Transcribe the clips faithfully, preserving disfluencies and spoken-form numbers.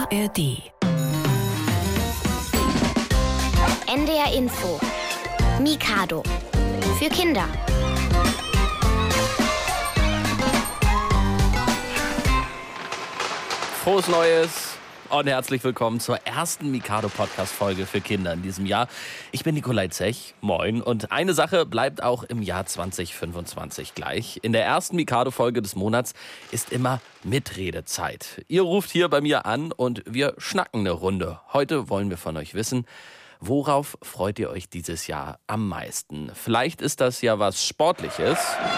R D. N D R Info. Mikado. Für Kinder. Frohes Neues und herzlich willkommen zur ersten Mikado-Podcast-Folge für Kinder in diesem Jahr. Ich bin Nikolai Zech, moin. Und eine Sache bleibt auch im Jahr zwanzig fünfundzwanzig gleich. In der ersten Mikado-Folge des Monats ist immer Mitredezeit. Ihr ruft hier bei mir an und wir schnacken eine Runde. Heute wollen wir von euch wissen, worauf freut ihr euch dieses Jahr am meisten? Vielleicht ist das ja was Sportliches.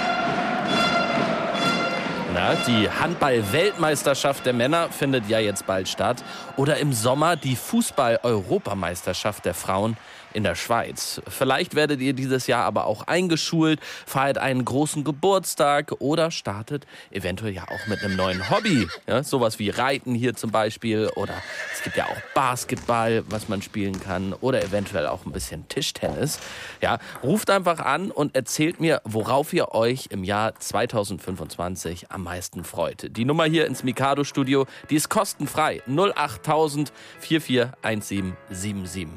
Na, die Handball-Weltmeisterschaft der Männer findet ja jetzt bald statt. Oder im Sommer die Fußball-Europameisterschaft der Frauen in der Schweiz. Vielleicht werdet ihr dieses Jahr aber auch eingeschult, feiert einen großen Geburtstag oder startet eventuell ja auch mit einem neuen Hobby. Ja, sowas wie Reiten hier zum Beispiel. Oder es gibt ja auch Basketball, was man spielen kann. Oder eventuell auch ein bisschen Tischtennis. Ja, ruft einfach an und erzählt mir, worauf ihr euch im Jahr zwanzig fünfundzwanzig am meisten freut. Die Nummer hier ins Mikado-Studio, die ist kostenfrei. null acht tausend vier vier eins sieben sieben sieben.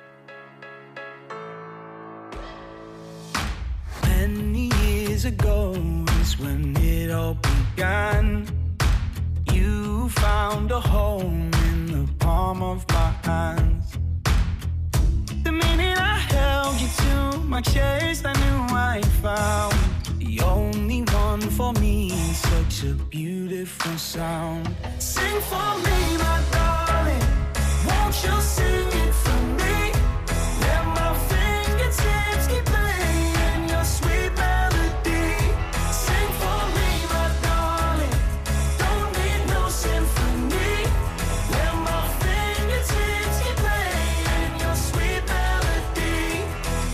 Many years ago is when it all began. You found a home in the palm of my hands. The minute I held you to my chest, I knew I found the only one for me. Such a beautiful sound. Sing for me, my darling. Won't you sing it for me? Let my fingertips keep playing your sweet melody. Sing for me, my darling. Don't need no symphony. Let my fingertips keep playing your sweet melody.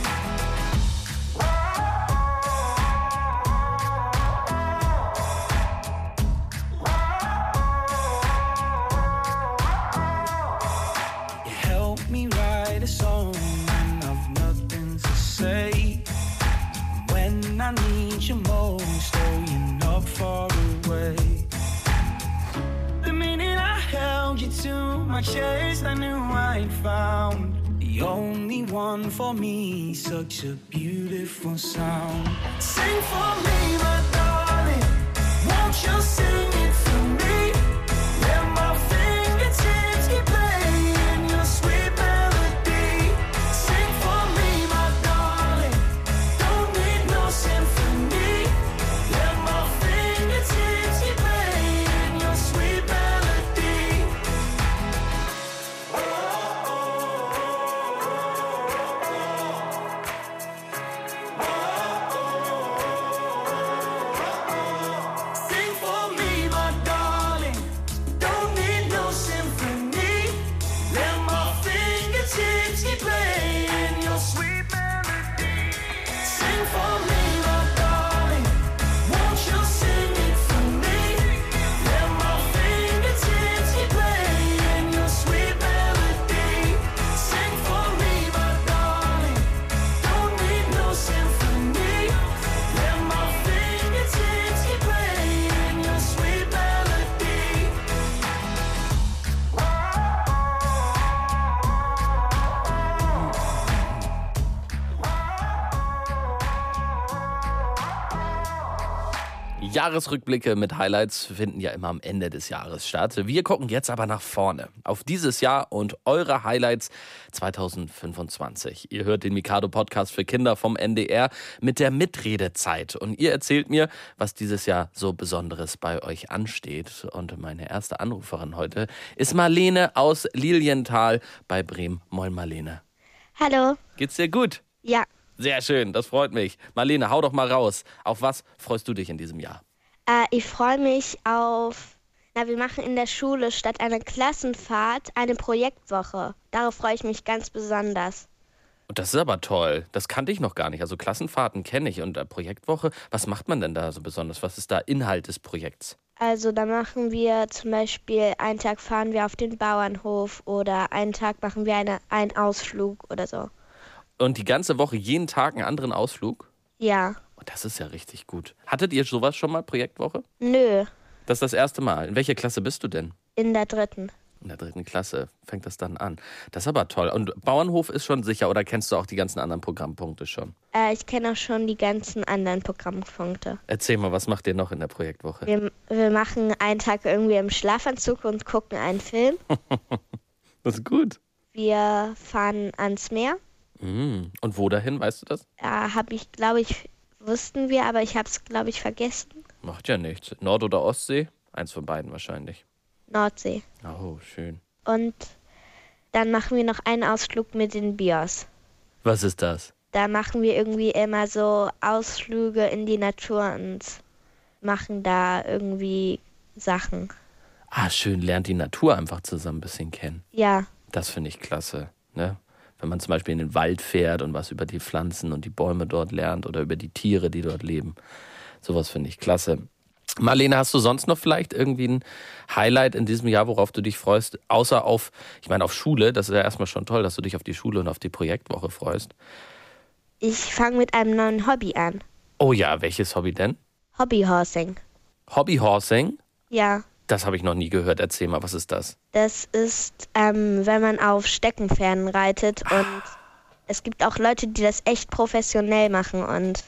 You help me write a song when I've nothing to say. When I need you most, oh, you're not far away. The minute I held you to my chest, I knew I'd found the only one for me. Such a beautiful sound. Sing for me, my darling. Won't you sing it for me? Let my fingertips keep playing your sweet melody. Sing for me, my darling. Don't need no symphony. Let my fingertips keep playing your sweet melody. Sing for me, my darling. Don't need no symphony. Let my fingertips keep playing your sweet melody. Sing for me, my darling. Won't you sing it for me? Let my fingertips keep playing your sweet melody. Sing for me, my darling. Don't need no symphony. Let my fingertips keep playing your sweet melody. Jahresrückblicke mit Highlights finden ja immer am Ende des Jahres statt. Wir gucken jetzt aber nach vorne auf dieses Jahr und eure Highlights zwanzig fünfundzwanzig. Ihr hört den Mikado-Podcast für Kinder vom N D R mit der Mitredezeit. Und ihr erzählt mir, was dieses Jahr so Besonderes bei euch ansteht. Und meine erste Anruferin heute ist Marlene aus Lilienthal bei Bremen. Moin Marlene. Hallo. Geht's dir gut? Ja, Sehr schön, das freut mich. Marlene, hau doch mal raus. Auf was freust du dich in diesem Jahr? äh, ich freue mich auf, na, wir machen in der Schule statt einer Klassenfahrt eine Projektwoche. Darauf freue ich mich ganz besonders. Und das ist aber toll. Das kannte ich noch gar nicht. Also Klassenfahrten kenne ich und äh, Projektwoche. Was macht man denn da so besonders? Was ist da Inhalt des Projekts? Also da machen wir zum Beispiel, einen Tag fahren wir auf den Bauernhof oder einen Tag machen wir eine, einen Ausflug oder so. Und die ganze Woche jeden Tag einen anderen Ausflug? Ja. Oh, das ist ja richtig gut. Hattet ihr sowas schon mal, Projektwoche? Nö, Das ist das erste Mal. In welcher Klasse bist du denn? in der dritten. In der dritten Klasse fängt das dann an. Das ist aber toll. Und Bauernhof ist schon sicher, oder kennst du auch die ganzen anderen Programmpunkte schon? Äh, ich kenne auch schon die ganzen anderen Programmpunkte. Erzähl mal, was macht ihr noch in der Projektwoche? Wir, wir machen einen Tag irgendwie im Schlafanzug und gucken einen Film. Das ist gut. Wir fahren ans Meer. Mm. Und wo dahin, weißt du das? Ja, habe ich, glaube ich, wussten wir, aber ich habe es, glaube ich, vergessen. Macht ja nichts. Nord- oder Ostsee? Eins von beiden wahrscheinlich. Nordsee. Oh, schön. Und dann machen wir noch einen Ausflug mit den Bios. Was ist das? Da machen wir irgendwie immer so Ausflüge in die Natur und machen da irgendwie Sachen. Ah, schön, lernt die Natur einfach zusammen ein bisschen kennen. Ja. Das finde ich klasse, ne? Wenn man zum Beispiel in den Wald fährt und was über die Pflanzen und die Bäume dort lernt oder über die Tiere, die dort leben. Sowas finde ich klasse. Marlene, hast du sonst noch vielleicht irgendwie ein Highlight in diesem Jahr, worauf du dich freust? Außer auf, ich meine auf Schule, das ist ja erstmal schon toll, dass du dich auf die Schule und auf die Projektwoche freust. Ich fange mit einem neuen Hobby an. Oh ja, welches Hobby denn? Hobbyhorsing. Hobbyhorsing? Ja. Das habe ich noch nie gehört. Erzähl mal, was ist das? Das ist, ähm, wenn man auf Steckenpferden reitet und es gibt auch Leute, die das echt professionell machen und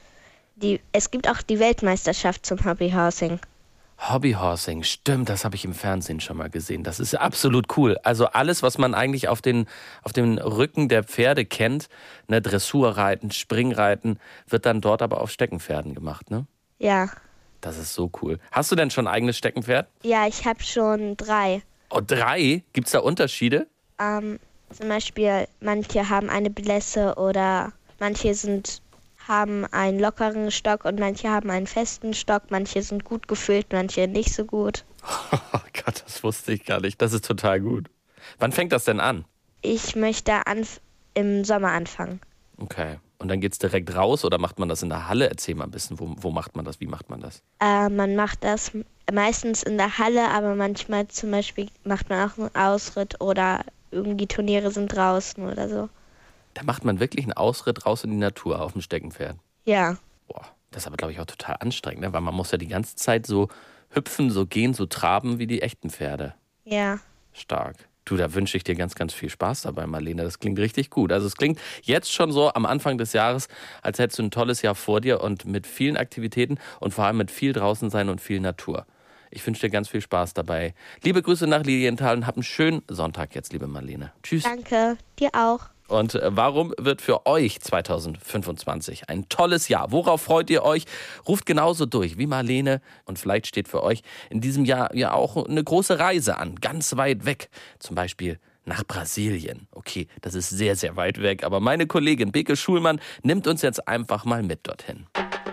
die, es gibt auch die Weltmeisterschaft zum Hobbyhorsing. Hobbyhorsing, stimmt, das habe ich im Fernsehen schon mal gesehen. Das ist absolut cool. Also alles, was man eigentlich auf den, auf den Rücken der Pferde kennt, ne, Dressurreiten, Springreiten, wird dann dort aber auf Steckenpferden gemacht, ne? Ja. Das ist so cool. Hast du denn schon ein eigenes Steckenpferd? Ja, ich habe schon drei. Oh, drei? Gibt's da Unterschiede? Ähm, zum Beispiel, manche haben eine Blässe oder manche sind, haben einen lockeren Stock und manche haben einen festen Stock. Manche sind gut gefüllt, manche nicht so gut. Oh Gott, das wusste ich gar nicht. Das ist total gut. Wann fängt das denn an? Ich möchte anf- im Sommer anfangen. Okay. Und dann geht's direkt raus oder macht man das in der Halle? Erzähl mal ein bisschen, wo, wo macht man das? Wie macht man das? Äh, man macht das meistens in der Halle, aber manchmal zum Beispiel macht man auch einen Ausritt oder irgendwie Turniere sind draußen oder so. Da macht man wirklich einen Ausritt raus in die Natur auf dem Steckenpferd. Ja. Boah, das ist aber, glaube ich, auch total anstrengend, ne? Weil man muss ja die ganze Zeit so hüpfen, so gehen, so traben wie die echten Pferde. Ja. Stark. Du, da wünsche ich dir ganz, ganz viel Spaß dabei, Marlene. Das klingt richtig gut. Also es klingt jetzt schon so am Anfang des Jahres, als hättest du ein tolles Jahr vor dir und mit vielen Aktivitäten und vor allem mit viel draußen sein und viel Natur. Ich wünsche dir ganz viel Spaß dabei. Liebe Grüße nach Lilienthal und hab einen schönen Sonntag jetzt, liebe Marlene. Tschüss. Danke, dir auch. Und warum wird für euch zwanzig fünfundzwanzig ein tolles Jahr? Worauf freut ihr euch? Ruft genauso durch wie Marlene. Und vielleicht steht für euch in diesem Jahr ja auch eine große Reise an, ganz weit weg. Zum Beispiel nach Brasilien. Okay, das ist sehr, sehr weit weg. Aber meine Kollegin Beke Schulmann nimmt uns jetzt einfach mal mit dorthin.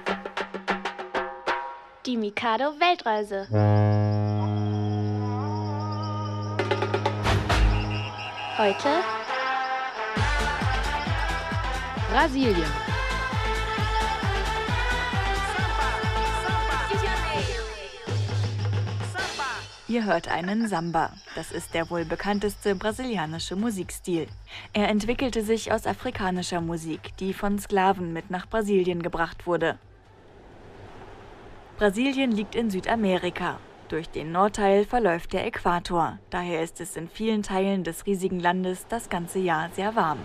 Die Mikado Weltreise. Heute Brasilien. Ihr hört einen Samba. Das ist der wohl bekannteste brasilianische Musikstil. Er entwickelte sich aus afrikanischer Musik, die von Sklaven mit nach Brasilien gebracht wurde. Brasilien liegt in Südamerika. Durch den Nordteil verläuft der Äquator. Daher ist es in vielen Teilen des riesigen Landes das ganze Jahr sehr warm.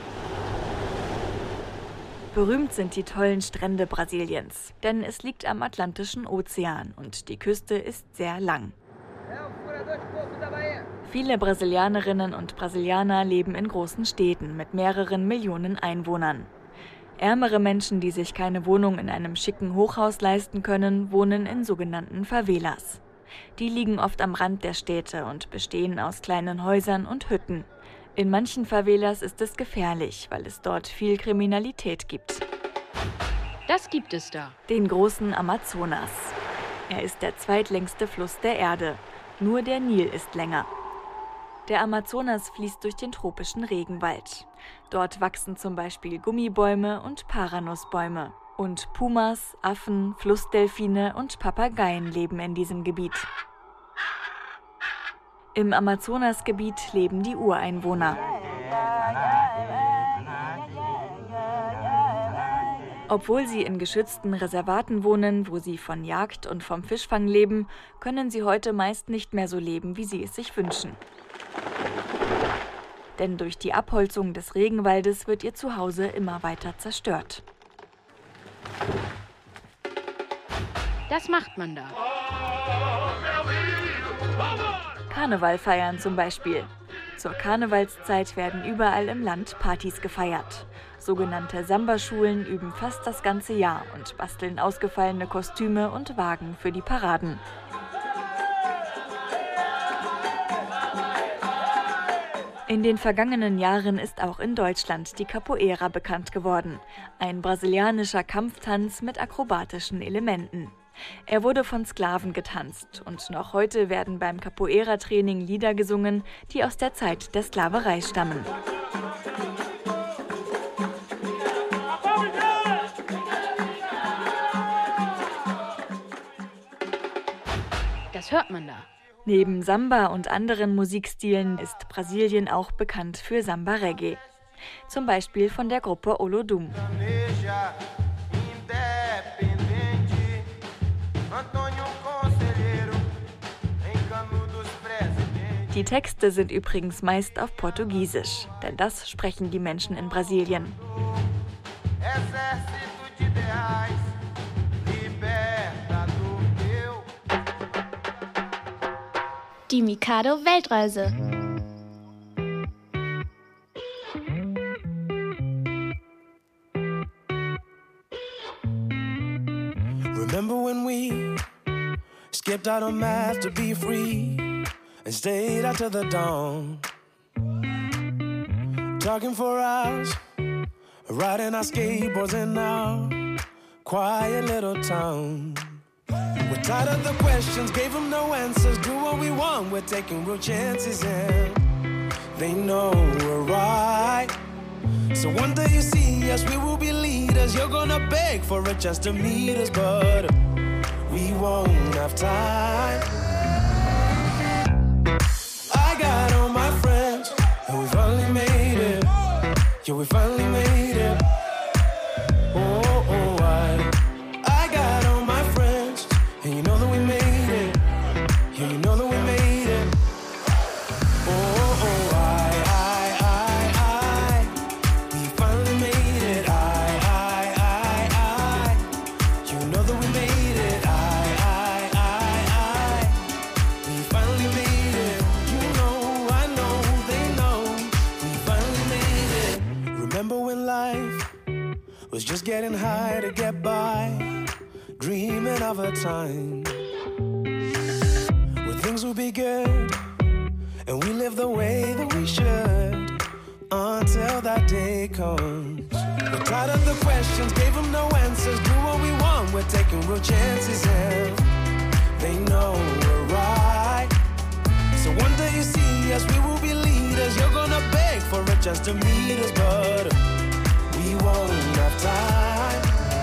Berühmt sind die tollen Strände Brasiliens, denn es liegt am Atlantischen Ozean und die Küste ist sehr lang. Viele Brasilianerinnen und Brasilianer leben in großen Städten mit mehreren Millionen Einwohnern. Ärmere Menschen, die sich keine Wohnung in einem schicken Hochhaus leisten können, wohnen in sogenannten Favelas. Die liegen oft am Rand der Städte und bestehen aus kleinen Häusern und Hütten. In manchen Favelas ist es gefährlich, weil es dort viel Kriminalität gibt. Das gibt es da. Den großen Amazonas. Er ist der zweitlängste Fluss der Erde. Nur der Nil ist länger. Der Amazonas fließt durch den tropischen Regenwald. Dort wachsen zum Beispiel Gummibäume und Paranussbäume. Und Pumas, Affen, Flussdelfine und Papageien leben in diesem Gebiet. Im Amazonasgebiet leben die Ureinwohner. Obwohl sie in geschützten Reservaten wohnen, wo sie von Jagd und vom Fischfang leben, können sie heute meist nicht mehr so leben, wie sie es sich wünschen. Denn durch die Abholzung des Regenwaldes wird ihr Zuhause immer weiter zerstört. Das macht man da. Karneval feiern zum Beispiel. Zur Karnevalszeit werden überall im Land Partys gefeiert. Sogenannte Samba-Schulen üben fast das ganze Jahr und basteln ausgefallene Kostüme und Wagen für die Paraden. In den vergangenen Jahren ist auch in Deutschland die Capoeira bekannt geworden. Ein brasilianischer Kampftanz mit akrobatischen Elementen. Er wurde von Sklaven getanzt und noch heute werden beim Capoeira-Training Lieder gesungen, die aus der Zeit der Sklaverei stammen. Das hört man da. Neben Samba und anderen Musikstilen ist Brasilien auch bekannt für Samba-Reggae. Zum Beispiel von der Gruppe Olodum. Die Texte sind übrigens meist auf Portugiesisch, denn das sprechen die Menschen in Brasilien. Die Mikado Weltreise. Remember when we skipped out on math to be free and stayed out till the dawn, talking for hours, riding our skateboards in our quiet little town. We're tired of the questions, gave them no answers. Do what we want, we're taking real chances, and they know we're right. So one day you see us, we will be leaders. You're gonna beg for a chance to meet us, but we won't have time. I got all my friends, and we finally made it. Yeah, we finally made it. Oh, oh, I I got all my friends, and you know that we made it. Yeah, you know that we made it. Oh, oh, I, I, I, I. We finally made it. I, I, I, I. You know that we made it. I, I, I, I. We finally made it. You know, I know, they know. We finally made it. Remember when life was just getting high to get by, dreaming of a time where things will be good and we live the way that we should until that day comes. We're tired of the questions, gave them no answers. Do what we want, we're taking real chances, and they know we're right. So one day you see us, we will be leaders. You're gonna beg for a chance to meet us, but we won't have time.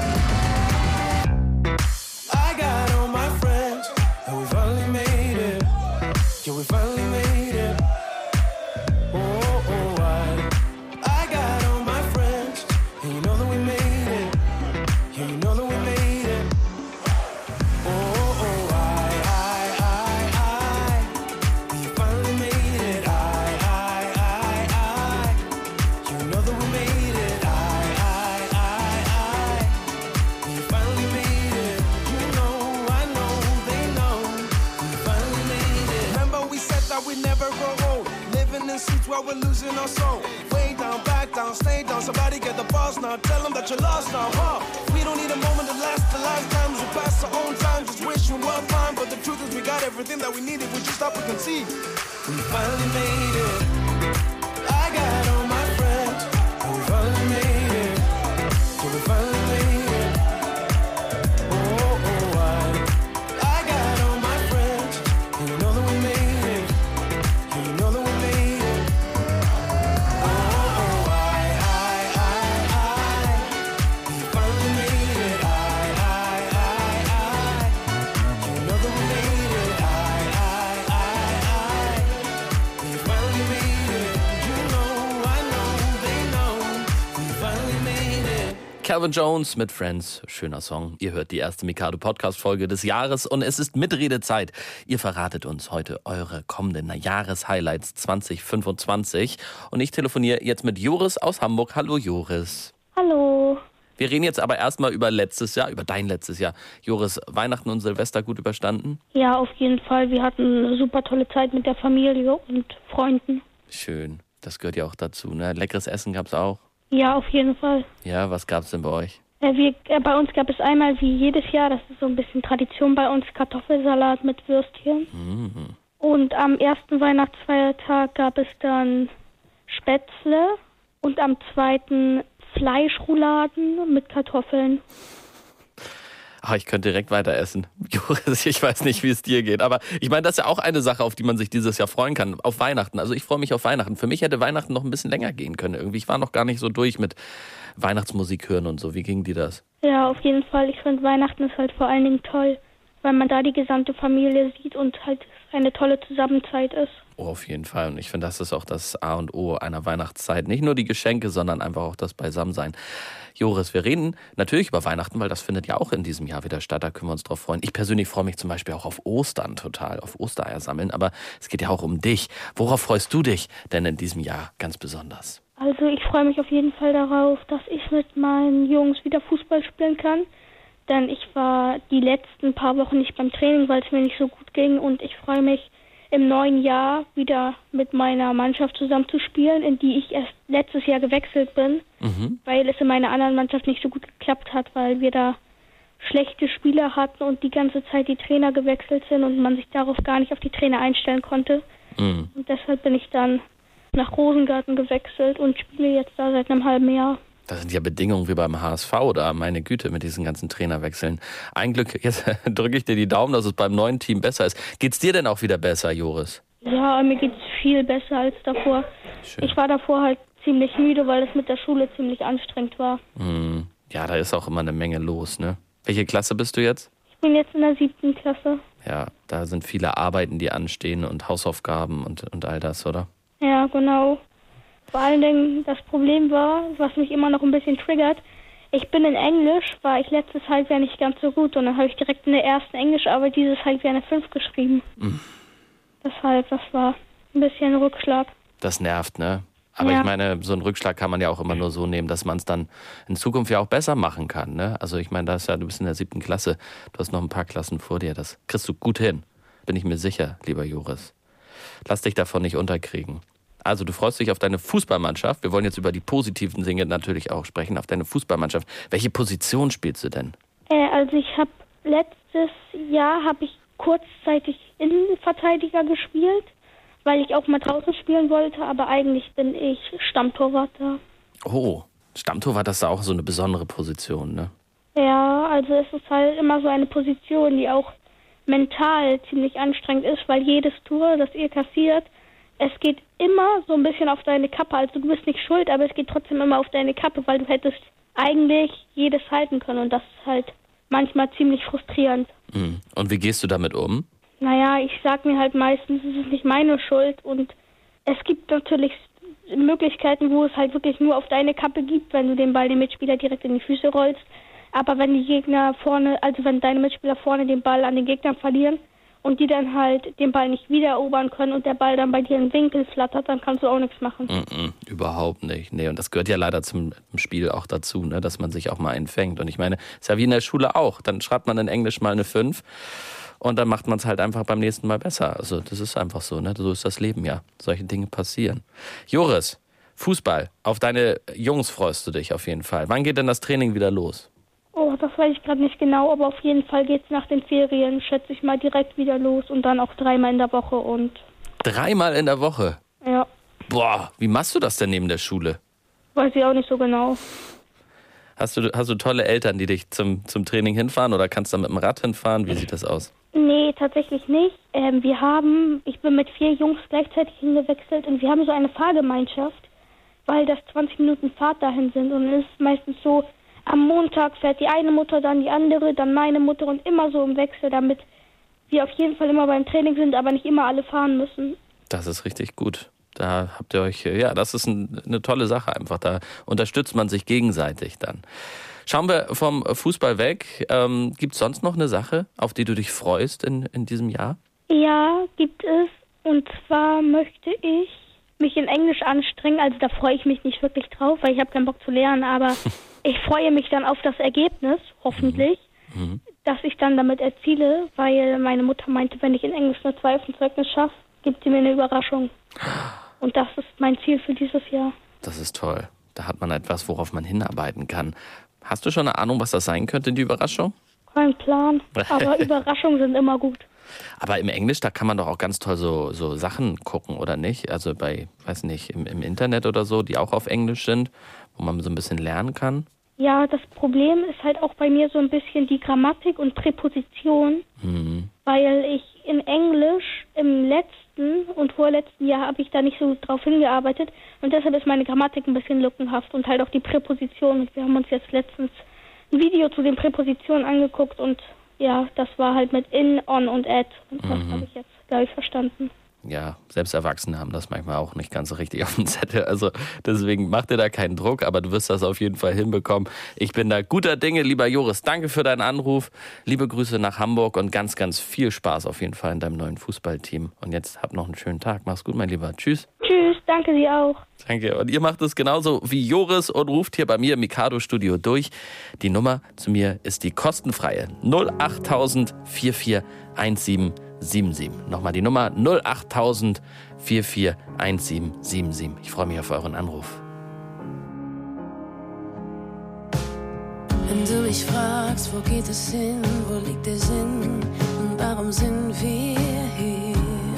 I got all my friends, and we finally made it. Yeah, we finally made it. Oh, oh, I I got all my friends, and you know that we made it. Yeah, you know that we made it. Oh, oh, I, I, I, I. We finally made it. I, I, I, I. You know that we made it. I, I, I, I. We finally made it. You know, I know, they know. We finally made it. Remember we said that we never grow old. Living in suits while we're losing our soul. Way down, back down, stay down. Somebody get the boss now. Tell them that you're lost now, huh? We don't need a moment to last the lifetimes. We pass our own time, just wishing we're fine. But the truth is we got everything that we needed. We just stop and conceive. We finally made it. I got all my friends, and we finally made it. Yeah, we finally made it. Oh, oh, I I got all my friends, and you know that we made it. Yeah, you know that we made it. Oh, oh, I, I, I, I. We finally made it. I, I, I, I. You know that we made it. I, I, I, I. We finally made it. Calvin Jones mit Friends, schöner Song. Ihr hört die erste Mikado-Podcast-Folge des Jahres und es ist Mitredezeit. Ihr verratet uns heute eure kommenden Jahreshighlights zwanzig fünfundzwanzig. Und ich telefoniere jetzt mit Joris aus Hamburg. Hallo Joris. Hallo. Wir reden jetzt aber erstmal über letztes Jahr, über dein letztes Jahr. Joris, Weihnachten und Silvester gut überstanden? Ja, auf jeden Fall. Wir hatten eine super tolle Zeit mit der Familie und Freunden. Schön, das gehört ja auch dazu, ne? Leckeres Essen gab's auch? Ja, auf jeden Fall. Ja, was gab's denn bei euch? Äh, wir, äh, bei uns gab es einmal wie jedes Jahr, das ist so ein bisschen Tradition bei uns, Kartoffelsalat mit Würstchen. Mhm. Und am ersten Weihnachtsfeiertag gab es dann Spätzle und am zweiten Fleischrouladen mit Kartoffeln. Ach, ich könnte direkt weiter essen. Joris, ich weiß nicht, wie es dir geht. Aber ich meine, das ist ja auch eine Sache, auf die man sich dieses Jahr freuen kann. Auf Weihnachten. Also ich freue mich auf Weihnachten. Für mich hätte Weihnachten noch ein bisschen länger gehen können. Irgendwie, ich war noch gar nicht so durch mit Weihnachtsmusik hören und so. Wie ging dir das? Ja, auf jeden Fall. Ich finde, Weihnachten ist halt vor allen Dingen toll, weil man da die gesamte Familie sieht und halt eine tolle Zusammenzeit ist. Oh, auf jeden Fall. Und ich finde, das ist auch das A und O einer Weihnachtszeit. Nicht nur die Geschenke, sondern einfach auch das Beisammensein. Joris, wir reden natürlich über Weihnachten, weil das findet ja auch in diesem Jahr wieder statt. Da können wir uns drauf freuen. Ich persönlich freue mich zum Beispiel auch auf Ostern total, auf Ostereier sammeln. Aber es geht ja auch um dich. Worauf freust du dich denn in diesem Jahr ganz besonders? Also ich freue mich auf jeden Fall darauf, dass ich mit meinen Jungs wieder Fußball spielen kann. Denn ich war die letzten paar Wochen nicht beim Training, weil es mir nicht so gut ging. Und ich freue mich, im neuen Jahr wieder mit meiner Mannschaft zusammen zu spielen, in die ich erst letztes Jahr gewechselt bin, mhm. weil es in meiner anderen Mannschaft nicht so gut geklappt hat, weil wir da schlechte Spieler hatten und die ganze Zeit die Trainer gewechselt sind und man sich darauf gar nicht auf die Trainer einstellen konnte. Mhm. Und deshalb bin ich dann nach Rosengarten gewechselt und spiele jetzt da seit einem halben Jahr. Das sind ja Bedingungen wie beim H S V da, meine Güte, mit diesen ganzen Trainerwechseln. Ein Glück, jetzt drücke ich dir die Daumen, dass es beim neuen Team besser ist. Geht's dir denn auch wieder besser, Joris? Ja, mir geht's viel besser als davor. Schön. Ich war davor halt ziemlich müde, weil es mit der Schule ziemlich anstrengend war. Hm. Ja, da ist auch immer eine Menge los, ne? Welche Klasse bist du jetzt? Ich bin jetzt in der siebten Klasse. Ja, da sind viele Arbeiten, die anstehen und Hausaufgaben und, und all das, oder? Ja, genau. Vor allen Dingen, das Problem war, was mich immer noch ein bisschen triggert, ich bin in Englisch, war ich letztes Halbjahr nicht ganz so gut und dann habe ich direkt in der ersten Englischarbeit dieses Halbjahr eine fünf geschrieben. Mhm. Deshalb, das war ein bisschen ein Rückschlag. Das nervt, ne? Aber ja. Ich meine, so einen Rückschlag kann man ja auch immer nur so nehmen, dass man es dann in Zukunft ja auch besser machen kann, ne? Also ich meine, da ist ja, du bist in der siebten Klasse, du hast noch ein paar Klassen vor dir, das kriegst du gut hin, bin ich mir sicher, lieber Joris. Lass dich davon nicht unterkriegen. Also du freust dich auf deine Fußballmannschaft. Wir wollen jetzt über die positiven Dinge natürlich auch sprechen, auf deine Fußballmannschaft. Welche Position spielst du denn? Äh, also ich habe letztes Jahr habe ich kurzzeitig Innenverteidiger gespielt, weil ich auch mal draußen spielen wollte, aber eigentlich bin ich Stammtorwart. Oh, Stammtorwart, das ist auch so eine besondere Position, ne? Ja, also es ist halt immer so eine Position, die auch mental ziemlich anstrengend ist, weil jedes Tor, das ihr kassiert, es geht immer so ein bisschen auf deine Kappe. Also du bist nicht schuld, aber es geht trotzdem immer auf deine Kappe, weil du hättest eigentlich jedes halten können. Und das ist halt manchmal ziemlich frustrierend. Und wie gehst du damit um? Naja, ich sag mir halt meistens, es ist nicht meine Schuld. Und es gibt natürlich Möglichkeiten, wo es halt wirklich nur auf deine Kappe gibt, wenn du den Ball dem Mitspieler direkt in die Füße rollst. Aber wenn die Gegner vorne, also wenn deine Mitspieler vorne den Ball an den Gegnern verlieren, und die dann halt den Ball nicht wieder erobern können und der Ball dann bei dir in den Winkel flattert, dann kannst du auch nichts machen. Mm-mm, überhaupt nicht. Nee, und das gehört ja leider zum Spiel auch dazu, ne, dass man sich auch mal einfängt. Und ich meine, ist ja wie in der Schule auch. Dann schreibt man in Englisch mal eine fünf und dann macht man es halt einfach beim nächsten Mal besser. Also das ist einfach so, ne? So ist das Leben ja. Solche Dinge passieren. Joris, Fußball. Auf deine Jungs freust du dich auf jeden Fall. Wann geht denn das Training wieder los? Oh, das weiß ich gerade nicht genau, aber auf jeden Fall geht's nach den Ferien, schätze ich mal, direkt wieder los und dann auch dreimal in der Woche und... Dreimal in der Woche? Ja. Boah, wie machst du das denn neben der Schule? Weiß ich auch nicht so genau. Hast du, hast du tolle Eltern, die dich zum, zum Training hinfahren oder kannst du mit dem Rad hinfahren? Wie sieht das aus? Nee, tatsächlich nicht. Ähm, wir haben, ich bin mit vier Jungs gleichzeitig hingewechselt und wir haben so eine Fahrgemeinschaft, weil das zwanzig Minuten Fahrt dahin sind und es ist meistens so... Am Montag fährt die eine Mutter, dann die andere, dann meine Mutter und immer so im Wechsel, damit wir auf jeden Fall immer beim Training sind, aber nicht immer alle fahren müssen. Das ist richtig gut. Da habt ihr euch, ja, das ist ein, eine tolle Sache einfach. Da unterstützt man sich gegenseitig dann. Schauen wir vom Fußball weg. Ähm, gibt es sonst noch eine Sache, auf die du dich freust in, in diesem Jahr? Ja, gibt es. Und zwar möchte ich mich in Englisch anstrengen. Also da freue ich mich nicht wirklich drauf, weil ich habe keinen Bock zu lernen. Aber ich freue mich dann auf das Ergebnis, hoffentlich, mhm. dass ich dann damit erziele. Weil meine Mutter meinte, wenn ich in Englisch eine zwei auf dem Zeugnis schaffe, gibt sie mir eine Überraschung. Und das ist mein Ziel für dieses Jahr. Das ist toll. Da hat man etwas, worauf man hinarbeiten kann. Hast du schon eine Ahnung, was das sein könnte, die Überraschung? Kein Plan, aber Überraschungen sind immer gut. Aber im Englisch, da kann man doch auch ganz toll so, so Sachen gucken, oder nicht? Also bei, weiß nicht, im, im Internet oder so, die auch auf Englisch sind, wo man so ein bisschen lernen kann. Ja, das Problem ist halt auch bei mir so ein bisschen die Grammatik und Präposition, mhm. weil ich in Englisch im letzten und vorletzten Jahr habe ich da nicht so drauf hingearbeitet und deshalb ist meine Grammatik ein bisschen lückenhaft und halt auch die Präposition. Und wir haben uns jetzt letztens ein Video zu den Präpositionen angeguckt und ja, das war halt mit in, on und at und das mhm. habe ich jetzt, glaube ich, verstanden. Ja, selbst Erwachsene haben das manchmal auch nicht ganz so richtig auf dem Zettel. Also deswegen mach dir da keinen Druck, aber du wirst das auf jeden Fall hinbekommen. Ich bin da guter Dinge, lieber Joris. Danke für deinen Anruf. Liebe Grüße nach Hamburg und ganz, ganz viel Spaß auf jeden Fall in deinem neuen Fußballteam. Und jetzt hab noch einen schönen Tag. Mach's gut, mein Lieber. Tschüss. Tschüss, danke Sie auch. Danke. Und ihr macht es genauso wie Joris und ruft hier bei mir im Mikado Studio durch. Die Nummer zu mir ist die kostenfreie null acht tausend vier vier eins sieben sieben sieben. Nochmal die Nummer null acht tausend vier vier eins sieben sieben sieben. Ich freue mich auf euren Anruf. Wenn du mich fragst, wo geht es hin, wo liegt der Sinn und warum sind wir hier?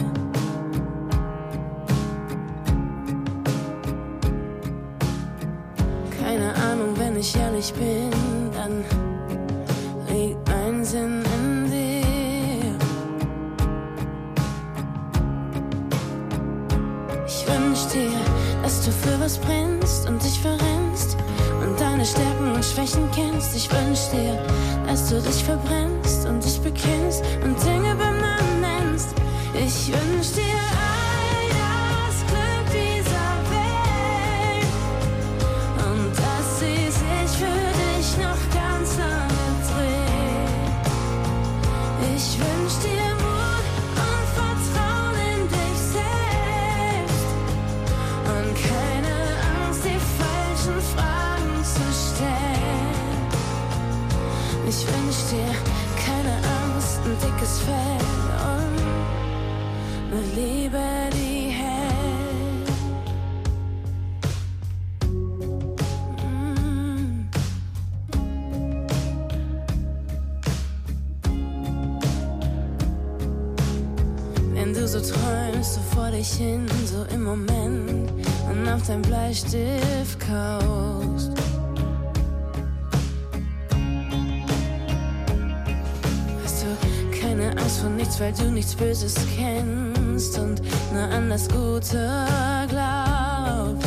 Keine Ahnung, wenn ich ehrlich bin, dann liegt mein Sinn in dir. Ich wünsch dir, dass du für was brennst und dich verrennst und deine Stärken und Schwächen kennst. Ich wünsch dir, dass du dich verbrennst und dich bekennst und Dinge beim Namen nennst. Ich wünsch dir all das Glück dieser Welt und dass sie sich für dich noch ganz lange dreht. Ich wünsch dir Mut und Vertrauen in dich selbst und keine Angst, die falschen Fragen zu stellen. Ich wünsch dir keine Angst, ein dickes Fell und eine Liebe, die hält. Mm. Wenn du so träumst, so vor dich hin, so im Moment und auf dein Bleistift kaust. Hast du keine Angst vor nichts, weil du nichts Böses kennst und nur an das Gute glaubst.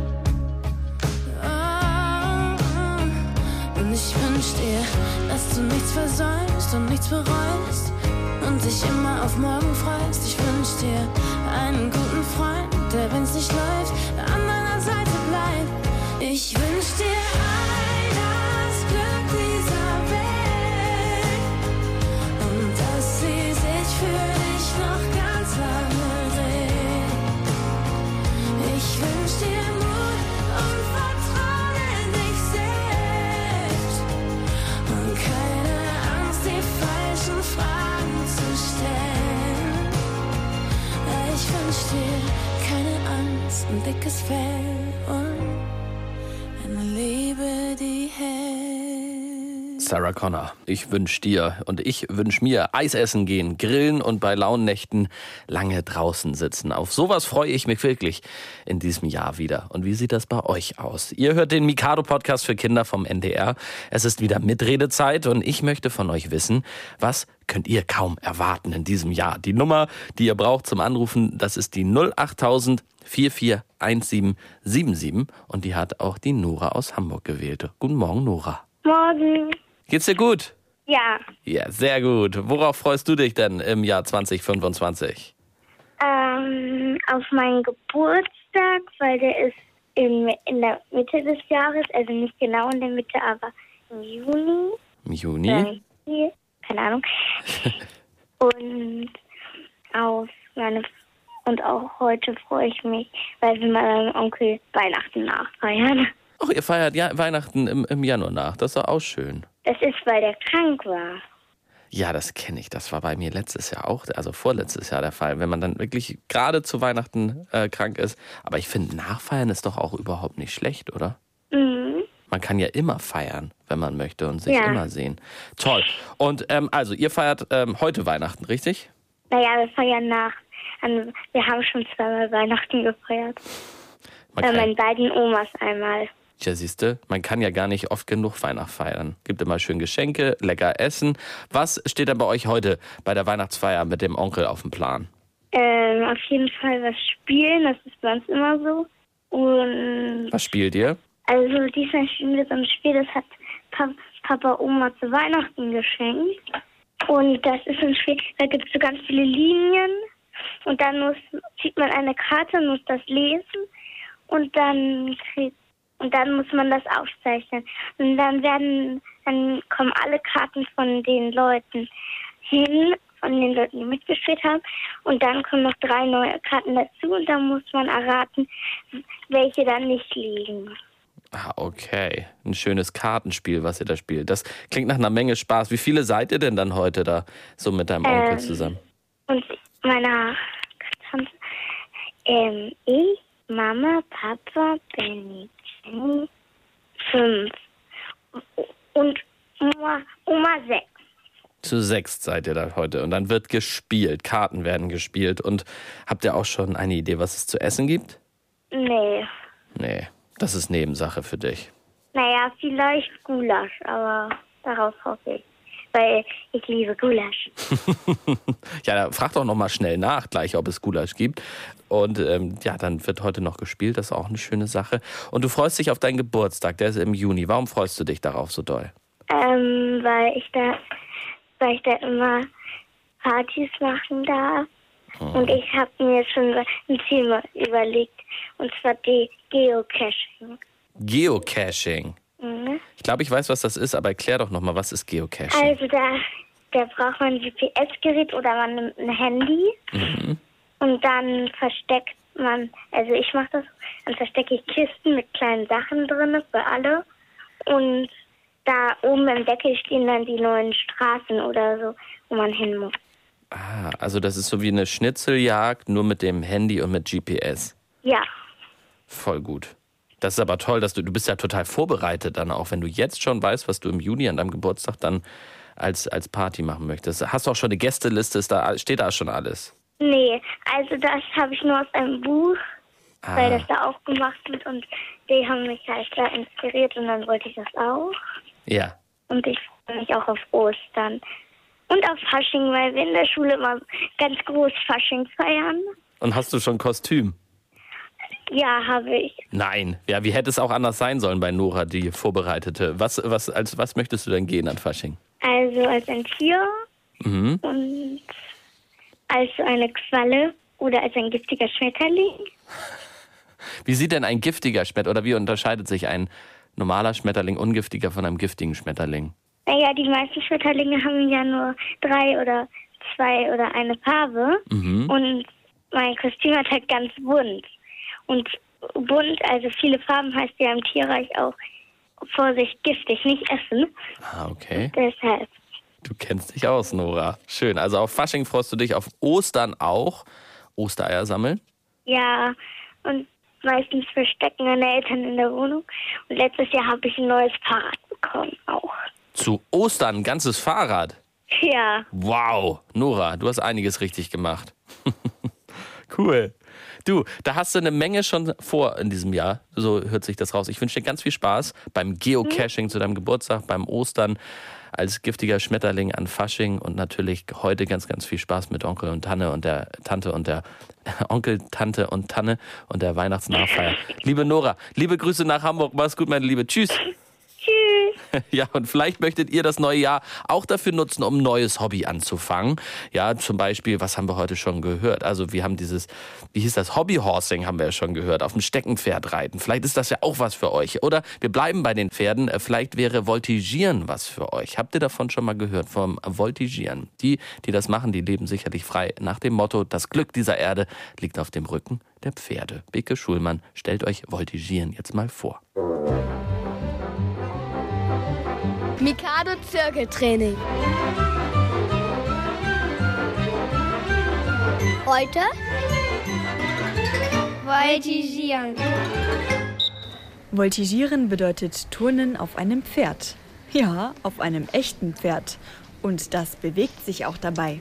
Oh, und ich wünsch dir, dass du nichts versäumst und nichts bereust und dich immer auf morgen freust. Ich wünsch dir einen guten Freund, der, wenn's nicht läuft, an meiner Seite bleibt. Ich wünsch dir all das Glück dieser Welt und dass sie sich für dich noch ganz lange dreht. Ich wünsch dir Mut und Vertrauen in dich selbst und keine Angst, die falschen Fragen zu stellen. Ich wünsch dir keine Angst, ein dickes Fell und eine Liebe, die hält. Sarah Connor, ich wünsch dir und ich wünsch mir Eis essen gehen, grillen und bei lauen Nächten lange draußen sitzen. Auf sowas freue ich mich wirklich in diesem Jahr wieder. Und wie sieht das bei euch aus? Ihr hört den Mikado-Podcast für Kinder vom N D R. Es ist wieder Mitredezeit und ich möchte von euch wissen, was könnt ihr kaum erwarten in diesem Jahr? Die Nummer, die ihr braucht zum Anrufen, das ist die null acht tausend vier vier eins sieben sieben sieben und die hat auch die Nora aus Hamburg gewählt. Guten Morgen, Nora. Morgen. Geht's dir gut? Ja. Ja, sehr gut. Worauf freust du dich denn im Jahr zwanzig fünfundzwanzig? Ähm, auf meinen Geburtstag, weil der ist in, in der Mitte des Jahres, also nicht genau in der Mitte, aber im Juni. Im Juni? Äh, keine Ahnung. Und auf meine und auch heute freue ich mich, weil wir mit meinem Onkel Weihnachten nachfeiern. Ach, ihr feiert ja Weihnachten im, im Januar nach. Das ist doch auch schön. Das ist, weil der krank war. Ja, das kenne ich. Das war bei mir letztes Jahr auch, also vorletztes Jahr der Fall, wenn man dann wirklich gerade zu Weihnachten äh, krank ist. Aber ich finde, nachfeiern ist doch auch überhaupt nicht schlecht, oder? Mhm. Man kann ja immer feiern, wenn man möchte und sich Ja. immer sehen. Toll. Und ähm, also, ihr feiert ähm, heute Weihnachten, richtig? Naja, wir feiern nach. An, wir haben schon zweimal Weihnachten gefeiert. Man Bei kann, meinen beiden Omas einmal. ja, siehste, man kann ja gar nicht oft genug Weihnachten feiern. Gibt immer schön Geschenke, lecker Essen. Was steht denn bei euch heute bei der Weihnachtsfeier mit dem Onkel auf dem Plan? Ähm, auf jeden Fall was spielen, das ist bei uns immer so. Und Was spielt ihr? also diesmal spielen wir so ein Spiel, das hat Papa, Papa Oma zu Weihnachten geschenkt. Und das ist ein Spiel, da gibt es so ganz viele Linien. Und dann muss, zieht man eine Karte und muss das lesen. Und dann kriegt Und dann muss man das aufzeichnen. Und dann werden, dann kommen alle Karten von den Leuten hin, von den Leuten, die mitgespielt haben. Und dann kommen noch drei neue Karten dazu. Und dann muss man erraten, welche dann nicht liegen. Ah, okay. Ein schönes Kartenspiel, was ihr da spielt. Das klingt nach einer Menge Spaß. Wie viele seid ihr denn dann heute da so mit deinem Onkel Ähm, zusammen? Und meiner Tante, ähm, ich, Mama, Papa, Benny, Jenny, fünf. Und Oma, Oma sechs. Zu sechst seid ihr da heute. Und dann wird gespielt. Karten werden gespielt. Und habt ihr auch schon eine Idee, was es zu essen gibt? Nee. Nee, das ist Nebensache für dich. Naja, vielleicht Gulasch, aber darauf hoffe ich. Weil ich liebe Gulasch. Ja, da frag doch noch mal schnell nach, gleich, ob es Gulasch gibt. Und ähm, ja, dann wird heute noch gespielt. Das ist auch eine schöne Sache. Und du freust dich auf deinen Geburtstag. Der ist im Juni. Warum freust du dich darauf so doll? Ähm, weil ich da, weil ich da immer Partys machen darf. Hm. Und ich habe mir schon ein Ziel überlegt. Und zwar die Geocaching. Geocaching. Mhm. Ich glaube, ich weiß, was das ist, aber erklär doch noch mal, was ist Geocaching? Also da, da braucht man ein G P S-Gerät oder man nimmt ein Handy. Mhm. Und dann versteckt man, also ich mache das, dann verstecke ich Kisten mit kleinen Sachen drin für alle. Und da oben im Deckel stehen dann die neuen Straßen oder so, wo man hin muss. Ah, also das ist so wie eine Schnitzeljagd, nur mit dem Handy und mit G P S. Ja. Voll gut. Das ist aber toll, dass du, du bist ja total vorbereitet dann auch, wenn du jetzt schon weißt, was du im Juni an deinem Geburtstag dann als, als Party machen möchtest. Hast du auch schon eine Gästeliste, ist da, steht da schon alles? Nee, also das habe ich nur aus einem Buch, Ah. weil das da auch gemacht wird und die haben mich halt da inspiriert und dann wollte ich das auch. Ja. Und ich freue mich auch auf Ostern. Und auf Fasching, weil wir in der Schule immer ganz groß Fasching feiern. Und hast du schon Kostüm? Ja, habe ich. Nein. Ja, wie hätte es auch anders sein sollen bei Nora, die Vorbereitete? Was, was, als was möchtest du denn gehen an Fasching? Also als ein Tier Mhm. und als eine Qualle oder als ein giftiger Schmetterling. Wie sieht denn ein giftiger Schmetterling, oder wie unterscheidet sich ein normaler Schmetterling ungiftiger von einem giftigen Schmetterling? Naja, die meisten Schmetterlinge haben ja nur drei oder zwei oder eine Farbe. Mhm. Und mein Kostüm hat halt ganz bunt. Und bunt, also viele Farben, heißt ja im Tierreich auch, Vorsicht, giftig, nicht essen. Ah, okay. Deshalb. Du kennst dich aus, Nora. Schön. Also auf Fasching freust du dich, auf Ostern auch. Ostereier sammeln? Ja, und meistens verstecken meine Eltern in der Wohnung. Und letztes Jahr habe ich ein neues Fahrrad bekommen auch. Zu Ostern ein ganzes Fahrrad? Ja. Wow, Nora, du hast einiges richtig gemacht. Cool. Du, da hast du eine Menge schon vor in diesem Jahr. So hört sich das raus. Ich wünsche dir ganz viel Spaß beim Geocaching mhm. zu deinem Geburtstag, beim Ostern, als giftiger Schmetterling an Fasching und natürlich heute ganz, ganz viel Spaß mit Onkel und Tanne und der Tante und der Onkel, Tante und Tanne und der Weihnachtsnachfeier. Liebe Nora, liebe Grüße nach Hamburg. Mach's gut, meine Liebe. Tschüss. Tschüss. Ja, und vielleicht möchtet ihr das neue Jahr auch dafür nutzen, um ein neues Hobby anzufangen. Ja, zum Beispiel, was haben wir heute schon gehört? Also wir haben dieses, wie hieß das, Hobbyhorsing haben wir ja schon gehört, auf dem Steckenpferd reiten. Vielleicht ist das ja auch was für euch. Oder wir bleiben bei den Pferden, vielleicht wäre Voltigieren was für euch. Habt ihr davon schon mal gehört, vom Voltigieren? Die, die das machen, die leben sicherlich frei nach dem Motto, das Glück dieser Erde liegt auf dem Rücken der Pferde. Beke Schulmann stellt euch Voltigieren jetzt mal vor. Mikado Zirkeltraining. Heute Voltigieren. Voltigieren bedeutet Turnen auf einem Pferd. Ja, auf einem echten Pferd. Und das bewegt sich auch dabei.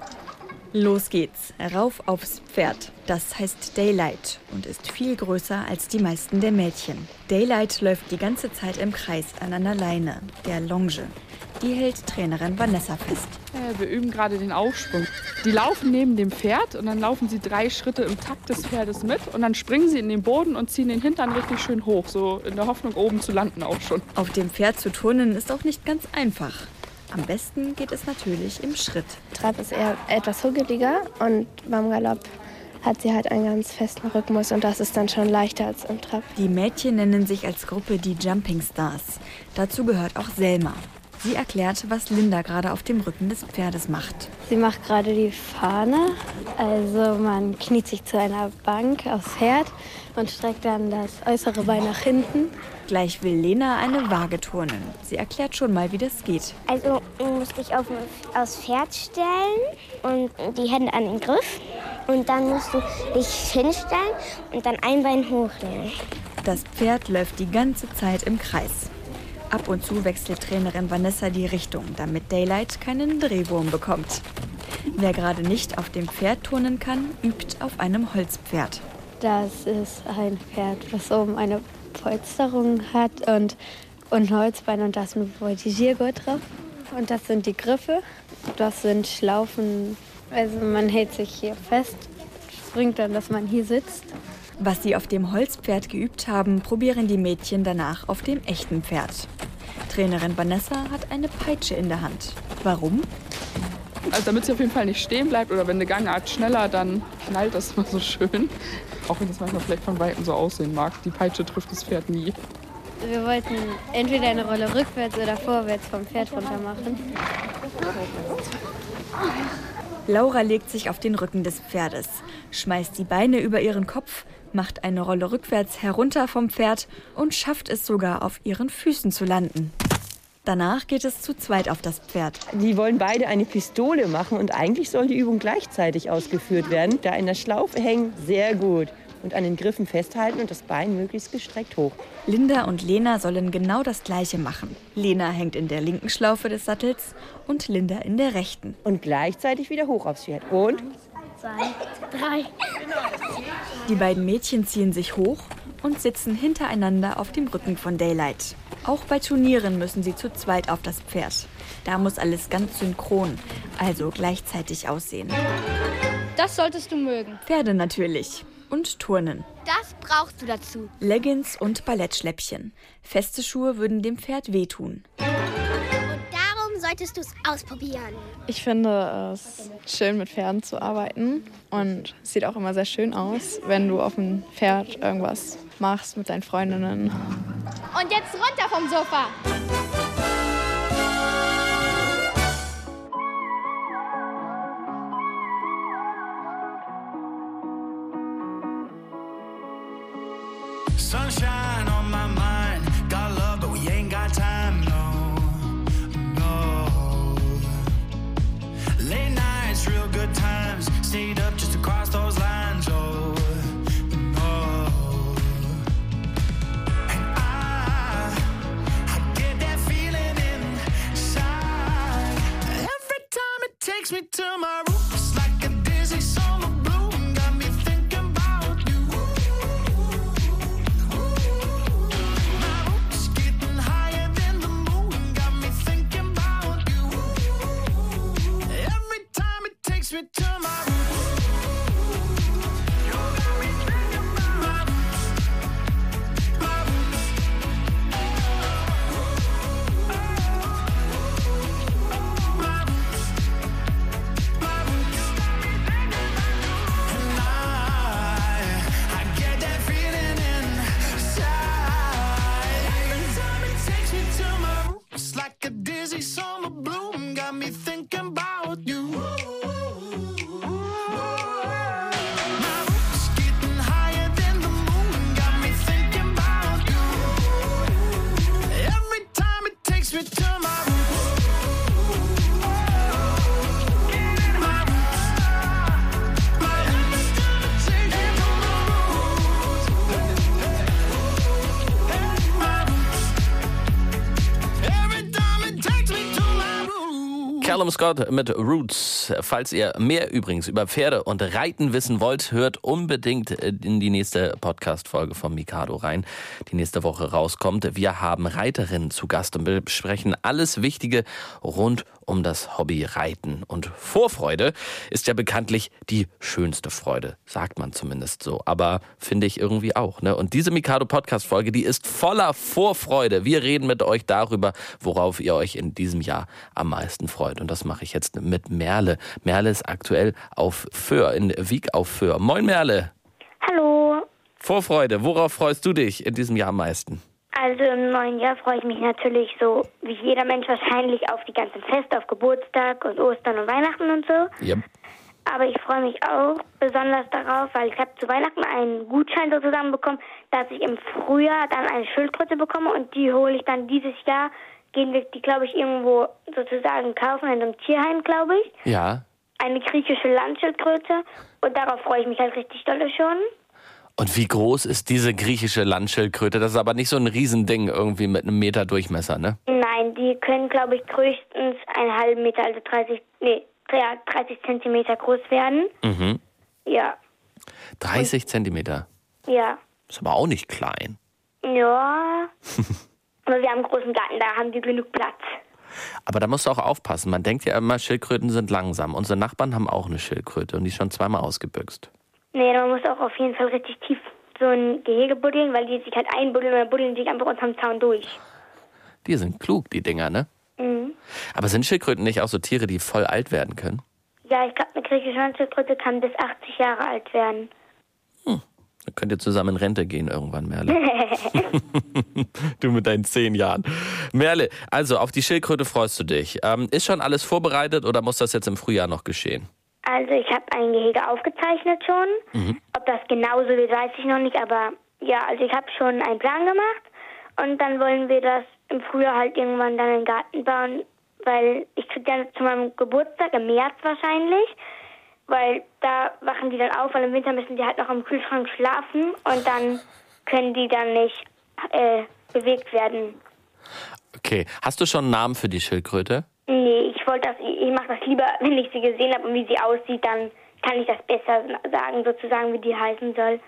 Los geht's, rauf aufs Pferd. Das heißt Daylight und ist viel größer als die meisten der Mädchen. Daylight läuft die ganze Zeit im Kreis an einer Leine, der Longe. Die hält Trainerin Vanessa fest. Äh, wir üben gerade den Aufsprung. Die laufen neben dem Pferd und dann laufen sie drei Schritte im Takt des Pferdes mit und dann springen sie in den Boden und ziehen den Hintern richtig schön hoch, so in der Hoffnung, oben zu landen auch schon. Auf dem Pferd zu turnen ist auch nicht ganz einfach. Am besten geht es natürlich im Schritt. Trab ist eher etwas huckeliger und beim Galopp hat sie halt einen ganz festen Rhythmus und das ist dann schon leichter als im Trab. Die Mädchen nennen sich als Gruppe die Jumping Stars. Dazu gehört auch Selma. Sie erklärt, was Linda gerade auf dem Rücken des Pferdes macht. Sie macht gerade die Fahne. Also man kniet sich zu einer Bank aufs Pferd und streckt dann das äußere Bein nach hinten. Gleich will Lena eine Waage turnen. Sie erklärt schon mal, wie das geht. Also du musst dich auf, aufs Pferd stellen und die Hände an den Griff. Und dann musst du dich hinstellen und dann ein Bein hochlegen. Das Pferd läuft die ganze Zeit im Kreis. Ab und zu wechselt Trainerin Vanessa die Richtung, damit Daylight keinen Drehwurm bekommt. Wer gerade nicht auf dem Pferd turnen kann, übt auf einem Holzpferd. Das ist ein Pferd, was oben eine Polsterung hat und, und ein Holzbein und da ist ein Voltigiergurt drauf. Und das sind die Griffe, das sind Schlaufen, also man hält sich hier fest, springt dann, dass man hier sitzt. Was sie auf dem Holzpferd geübt haben, probieren die Mädchen danach auf dem echten Pferd. Trainerin Vanessa hat eine Peitsche in der Hand. Warum? Also damit sie auf jeden Fall nicht stehen bleibt oder wenn eine Gangart schneller, dann knallt das immer so schön. Auch wenn es manchmal vielleicht von Weitem so aussehen mag. Die Peitsche trifft das Pferd nie. Wir wollten entweder eine Rolle rückwärts oder vorwärts vom Pferd runter machen. Laura legt sich auf den Rücken des Pferdes, schmeißt die Beine über ihren Kopf, macht eine Rolle rückwärts herunter vom Pferd und schafft es sogar, auf ihren Füßen zu landen. Danach geht es zu zweit auf das Pferd. Die wollen beide eine Pistole machen und eigentlich soll die Übung gleichzeitig ausgeführt werden. Da in der Schlaufe hängen, sehr gut. Und an den Griffen festhalten und das Bein möglichst gestreckt hoch. Linda und Lena sollen genau das Gleiche machen. Lena hängt in der linken Schlaufe des Sattels und Linda in der rechten. Und gleichzeitig wieder hoch aufs Pferd. Und? Zwei, drei. Die beiden Mädchen ziehen sich hoch und sitzen hintereinander auf dem Rücken von Daylight. Auch bei Turnieren müssen sie zu zweit auf das Pferd. Da muss alles ganz synchron, also gleichzeitig aussehen. Das solltest du mögen. Pferde natürlich. Und Turnen. Das brauchst du dazu. Leggings und Ballettschläppchen. Feste Schuhe würden dem Pferd wehtun. Und darum solltest du es ausprobieren. Ich finde es schön, mit Pferden zu arbeiten. Und es sieht auch immer sehr schön aus, wenn du auf dem Pferd irgendwas machst mit deinen Freundinnen. Und jetzt runter vom Sofa. Sunshine on my mind, got love, but we ain't got time, no, no. Late nights, real good times, stayed up just to cross those lines, oh, no. And I, I get that feeling inside, every time it takes me to my roots, like a dizzy summer bloom, got me thinking about you. Adam Scott mit Roots. Falls ihr mehr übrigens über Pferde und Reiten wissen wollt, hört unbedingt in die nächste Podcast-Folge von Mikado rein, die nächste Woche rauskommt. Wir haben Reiterinnen zu Gast und besprechen alles Wichtige rund um das Hobby Reiten. Und Vorfreude ist ja bekanntlich die schönste Freude, sagt man zumindest so. Aber finde ich irgendwie auch. Ne? Und diese Mikado-Podcast-Folge, die ist voller Vorfreude. Wir reden mit euch darüber, worauf ihr euch in diesem Jahr am meisten freut. Und das mache ich jetzt mit Merle. Merle ist aktuell auf Föhr, in Wiek auf Föhr. Moin Merle. Hallo. Vorfreude, worauf freust du dich in diesem Jahr am meisten? Also im neuen Jahr freue ich mich natürlich so, wie jeder Mensch wahrscheinlich, auf die ganzen Feste, auf Geburtstag und Ostern und Weihnachten und so. Yep. Aber ich freue mich auch besonders darauf, weil ich habe zu Weihnachten einen Gutschein sozusagen bekommen, dass ich im Frühjahr dann eine Schildkröte bekomme und die hole ich dann dieses Jahr, gehen wir die, glaube ich, irgendwo sozusagen kaufen, in einem Tierheim, glaube ich. Ja. Eine griechische Landschildkröte und darauf freue ich mich halt richtig dolle schon. Und wie groß ist diese griechische Landschildkröte? Das ist aber nicht so ein Riesending irgendwie mit einem Meter Durchmesser, ne? Nein, die können, glaube ich, größtens einen halben Meter, also dreißig, nee, ja, dreißig Zentimeter groß werden. Mhm. Ja. dreißig Zentimeter? Ja. Ist aber auch nicht klein. Ja. Aber wir haben einen großen Garten, da haben die genug Platz. Aber da musst du auch aufpassen. Man denkt ja immer, Schildkröten sind langsam. Unsere Nachbarn haben auch eine Schildkröte und die ist schon zweimal ausgebüxt. Nee, man muss auch auf jeden Fall richtig tief so ein Gehege buddeln, weil die sich halt einbuddeln und dann buddeln die sich einfach unterm Zaun durch. Die sind klug, die Dinger, ne? Mhm. Aber sind Schildkröten nicht auch so Tiere, die voll alt werden können? Ja, ich glaube, eine griechische Landschildkröte kann bis achtzig Jahre alt werden. Hm. Dann könnt ihr zusammen in Rente gehen irgendwann, Merle. Du mit deinen zehn Jahren. Merle, also auf die Schildkröte freust du dich. Ähm, ist schon alles vorbereitet oder muss das jetzt im Frühjahr noch geschehen? Also ich habe ein Gehege aufgezeichnet schon. Mhm. Ob das genauso wird, weiß ich noch nicht. Aber ja, also ich habe schon einen Plan gemacht. Und dann wollen wir das im Frühjahr halt irgendwann dann in den Garten bauen. Weil ich kriege dann zu meinem Geburtstag, im März wahrscheinlich. Weil da wachen die dann auf, weil im Winter müssen die halt noch im Kühlschrank schlafen. Und dann können die dann nicht äh, bewegt werden. Okay, hast du schon einen Namen für die Schildkröte? Nee, ich wollte das, ich mache das lieber, wenn ich sie gesehen habe und wie sie aussieht, dann kann ich das besser sagen, sozusagen, wie die heißen soll.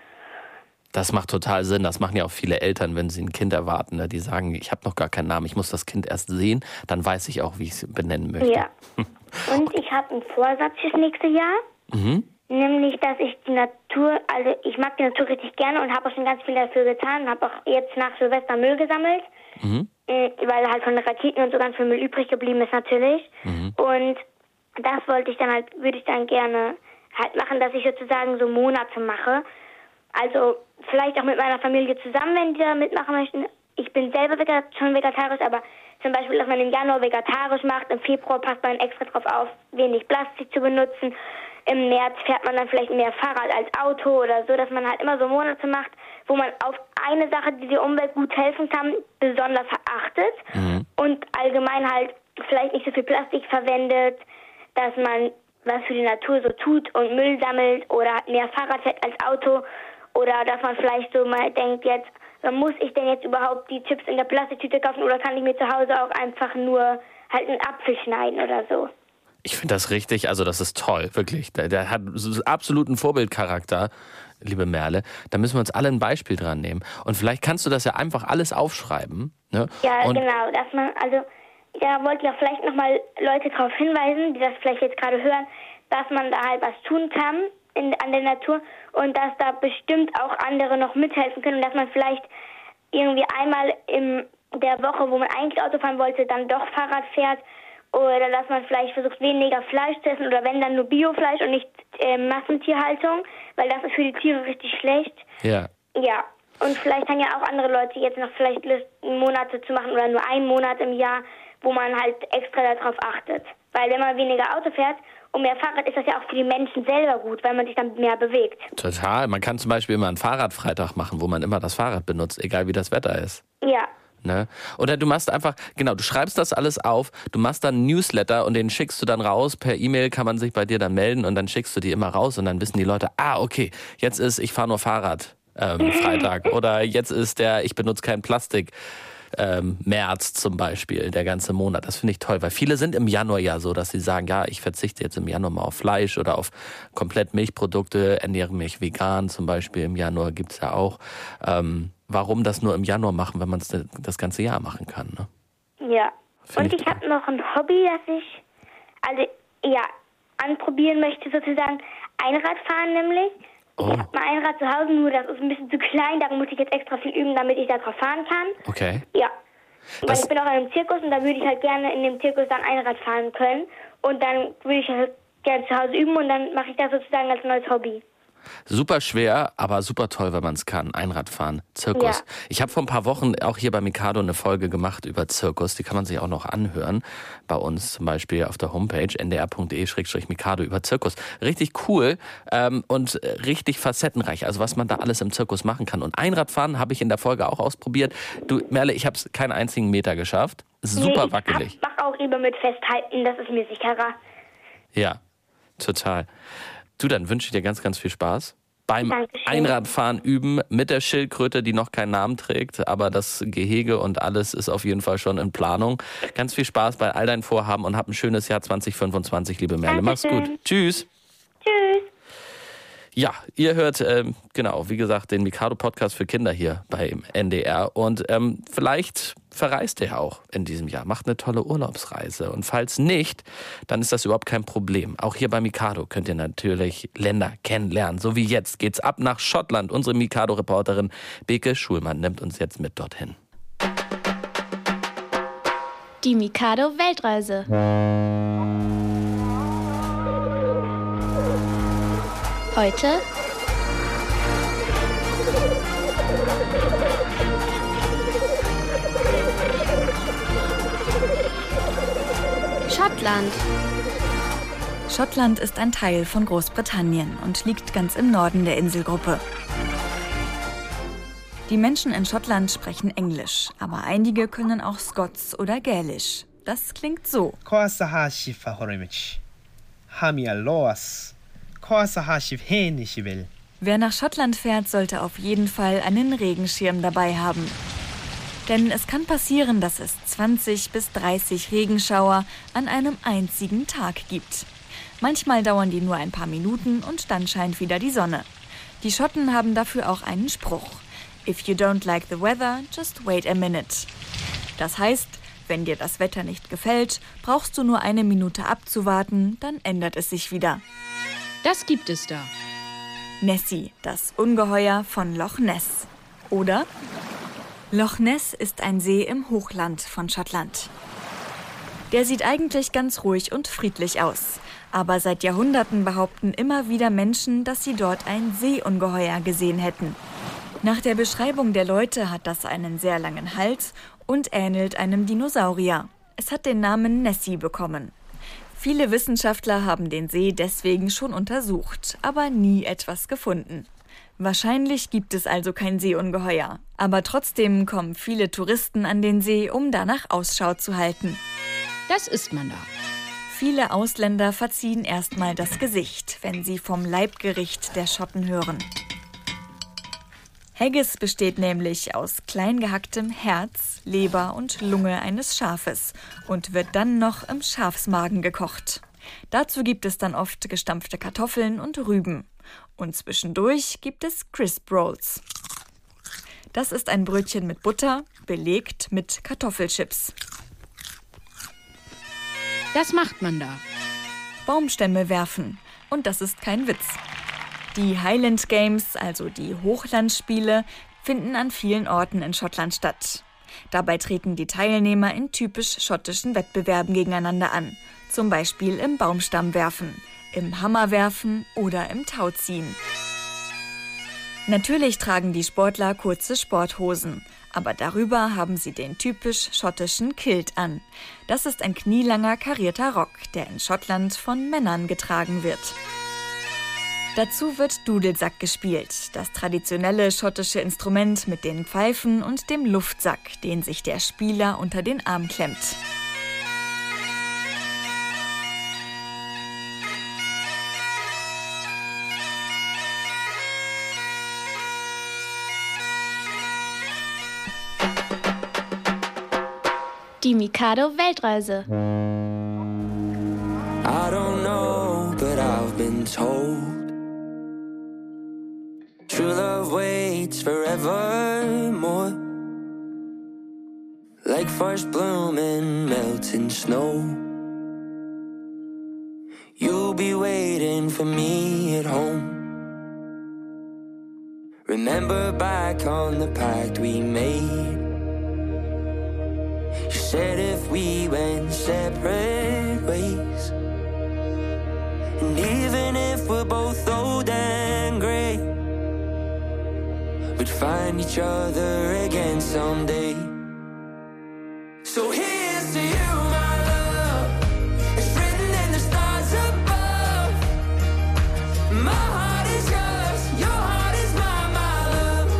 Das macht total Sinn. Das machen ja auch viele Eltern, wenn sie ein Kind erwarten. Ne? Die sagen, ich habe noch gar keinen Namen, ich muss das Kind erst sehen, dann weiß ich auch, wie ich es benennen möchte. Ja. Und ich habe einen Vorsatz fürs nächste Jahr, mhm. nämlich, dass ich die Natur, also ich mag die Natur richtig gerne und habe auch schon ganz viel dafür getan, habe auch jetzt nach Silvester Müll gesammelt. Mhm. Weil halt von den Raketen und so ganz viel Müll übrig geblieben ist natürlich. Mhm. Und das wollte ich dann halt, würde ich dann gerne halt machen, dass ich sozusagen so Monate mache. Also vielleicht auch mit meiner Familie zusammen, wenn die da mitmachen möchten. Ich bin selber schon vegetarisch, aber zum Beispiel, dass man im Januar vegetarisch macht, im Februar passt man extra drauf auf, wenig Plastik zu benutzen. Im März fährt man dann vielleicht mehr Fahrrad als Auto oder so, dass man halt immer so Monate macht, wo man auf eine Sache, die der Umwelt gut helfen kann, besonders achtet mhm. und allgemein halt vielleicht nicht so viel Plastik verwendet, dass man was für die Natur so tut und Müll sammelt oder mehr Fahrrad fährt als Auto oder dass man vielleicht so mal denkt, jetzt muss ich denn jetzt überhaupt die Chips in der Plastiktüte kaufen oder kann ich mir zu Hause auch einfach nur halt einen Apfel schneiden oder so. Ich finde das richtig, also das ist toll, wirklich. Der, der hat so absoluten Vorbildcharakter, liebe Merle. Da müssen wir uns alle ein Beispiel dran nehmen. Und vielleicht kannst du das ja einfach alles aufschreiben. Ne? Ja, und genau. Dass man, also, da wollte ich auch vielleicht nochmal Leute darauf hinweisen, die das vielleicht jetzt gerade hören, dass man da halt was tun kann in, an der Natur und dass da bestimmt auch andere noch mithelfen können und dass man vielleicht irgendwie einmal in der Woche, wo man eigentlich Auto fahren wollte, dann doch Fahrrad fährt. Oder dass man vielleicht versucht, weniger Fleisch zu essen oder wenn, dann nur Biofleisch und nicht äh, Massentierhaltung, weil das ist für die Tiere richtig schlecht. Ja. Ja, und vielleicht haben ja auch andere Leute jetzt noch vielleicht Lust, Monate zu machen oder nur einen Monat im Jahr, wo man halt extra darauf achtet. Weil wenn man weniger Auto fährt und mehr Fahrrad, ist das ja auch für die Menschen selber gut, weil man sich dann mehr bewegt. Total. Man kann zum Beispiel immer einen Fahrradfreitag machen, wo man immer das Fahrrad benutzt, egal wie das Wetter ist. Ja. Ne? Oder du machst einfach, genau, du schreibst das alles auf, du machst dann einen Newsletter und den schickst du dann raus, per E-Mail kann man sich bei dir dann melden und dann schickst du die immer raus und dann wissen die Leute, ah, okay, jetzt ist, ich fahre nur Fahrrad ähm, Freitag oder jetzt ist der, ich benutze kein Plastik ähm, März zum Beispiel, der ganze Monat. Das finde ich toll, weil viele sind im Januar ja so, dass sie sagen, ja, ich verzichte jetzt im Januar mal auf Fleisch oder auf komplett Milchprodukte, ernähre mich vegan zum Beispiel. Im Januar gibt's ja auch. Ähm, warum das nur im Januar machen, wenn man es das ganze Jahr machen kann? Ne? Ja. Find Und ich, ich habe noch ein Hobby, das ich also ja anprobieren möchte, sozusagen Einradfahren nämlich. Oh. Ich habe ein Einrad zu Hause, nur das ist ein bisschen zu klein, darum muss ich jetzt extra viel üben, damit ich da drauf fahren kann. Okay. Ja. Weil Das- ich bin auch in einem Zirkus und da würde ich halt gerne in dem Zirkus dann Einrad fahren können. Und dann würde ich halt gerne zu Hause üben und dann mache ich das sozusagen als neues Hobby. Super schwer, aber super toll, wenn man es kann. Einradfahren, Zirkus. Ja. Ich habe vor ein paar Wochen auch hier bei Mikado eine Folge gemacht über Zirkus. Die kann man sich auch noch anhören. Bei uns zum Beispiel auf der Homepage n d r punkt d e slash mikado über Zirkus. Richtig cool ähm, und richtig facettenreich. Also was man da alles im Zirkus machen kann. Und Einradfahren habe ich in der Folge auch ausprobiert. Du, Merle, ich habe es keinen einzigen Meter geschafft. Super nee, wackelig. Ich mach auch lieber mit Festhalten, das ist mir sicherer. Ja, total. Du, dann wünsche ich dir ganz, ganz viel Spaß beim Dankeschön. Einradfahren üben mit der Schildkröte, die noch keinen Namen trägt, aber das Gehege und alles ist auf jeden Fall schon in Planung. Ganz viel Spaß bei all deinen Vorhaben und hab ein schönes Jahr zwanzig fünfundzwanzig, liebe Merle. Mach's Dankeschön. gut. Tschüss. Tschüss. Ja, ihr hört, ähm, genau, wie gesagt, den Mikado-Podcast für Kinder hier beim N D R. Und ähm, vielleicht verreist ihr auch in diesem Jahr, macht eine tolle Urlaubsreise. Und falls nicht, dann ist das überhaupt kein Problem. Auch hier bei Mikado könnt ihr natürlich Länder kennenlernen. So wie jetzt geht's ab nach Schottland. Unsere Mikado-Reporterin Beke Schulmann nimmt uns jetzt mit dorthin. Die Mikado-Weltreise. Heute Schottland. Schottland ist ein Teil von Großbritannien und liegt ganz im Norden der Inselgruppe. Die Menschen in Schottland sprechen Englisch, aber einige können auch Scots oder Gälisch. Das klingt so. Wer nach Schottland fährt, sollte auf jeden Fall einen Regenschirm dabei haben. Denn es kann passieren, dass es zwanzig bis dreißig Regenschauer an einem einzigen Tag gibt. Manchmal dauern die nur ein paar Minuten und dann scheint wieder die Sonne. Die Schotten haben dafür auch einen Spruch. If you don't like the weather, just wait a minute. Das heißt, wenn dir das Wetter nicht gefällt, brauchst du nur eine Minute abzuwarten, dann ändert es sich wieder. Das gibt es da. Nessie, das Ungeheuer von Loch Ness. Oder? Loch Ness ist ein See im Hochland von Schottland. Der sieht eigentlich ganz ruhig und friedlich aus. Aber seit Jahrhunderten behaupten immer wieder Menschen, dass sie dort ein Seeungeheuer gesehen hätten. Nach der Beschreibung der Leute hat das einen sehr langen Hals und ähnelt einem Dinosaurier. Es hat den Namen Nessie bekommen. Viele Wissenschaftler haben den See deswegen schon untersucht, aber nie etwas gefunden. Wahrscheinlich gibt es also kein Seeungeheuer. Aber trotzdem kommen viele Touristen an den See, um danach Ausschau zu halten. Das isst man da. Viele Ausländer verziehen erstmal das Gesicht, wenn sie vom Leibgericht der Schotten hören. Haggis besteht nämlich aus klein gehacktem Herz, Leber und Lunge eines Schafes und wird dann noch im Schafsmagen gekocht. Dazu gibt es dann oft gestampfte Kartoffeln und Rüben. Und zwischendurch gibt es Crisp Rolls. Das ist ein Brötchen mit Butter, belegt mit Kartoffelchips. Das macht man da. Baumstämme werfen. Und das ist kein Witz. Die Highland Games, also die Hochlandspiele, finden an vielen Orten in Schottland statt. Dabei treten die Teilnehmer in typisch schottischen Wettbewerben gegeneinander an. Zum Beispiel im Baumstammwerfen, im Hammerwerfen oder im Tauziehen. Natürlich tragen die Sportler kurze Sporthosen, aber darüber haben sie den typisch schottischen Kilt an. Das ist ein knielanger karierter Rock, der in Schottland von Männern getragen wird. Dazu wird Dudelsack gespielt, das traditionelle schottische Instrument mit den Pfeifen und dem Luftsack, den sich der Spieler unter den Arm klemmt. Die Mikado Weltreise. I don't know, but I've been told true love waits forevermore, like first bloom in melting snow. You'll be waiting for me at home. Remember back on the pact we made. You said if we went separate ways, and even if we're both old and grey, we'd find each other again someday. So here's to you, my love. It's written in the stars above. My heart is yours, your heart is mine, my love.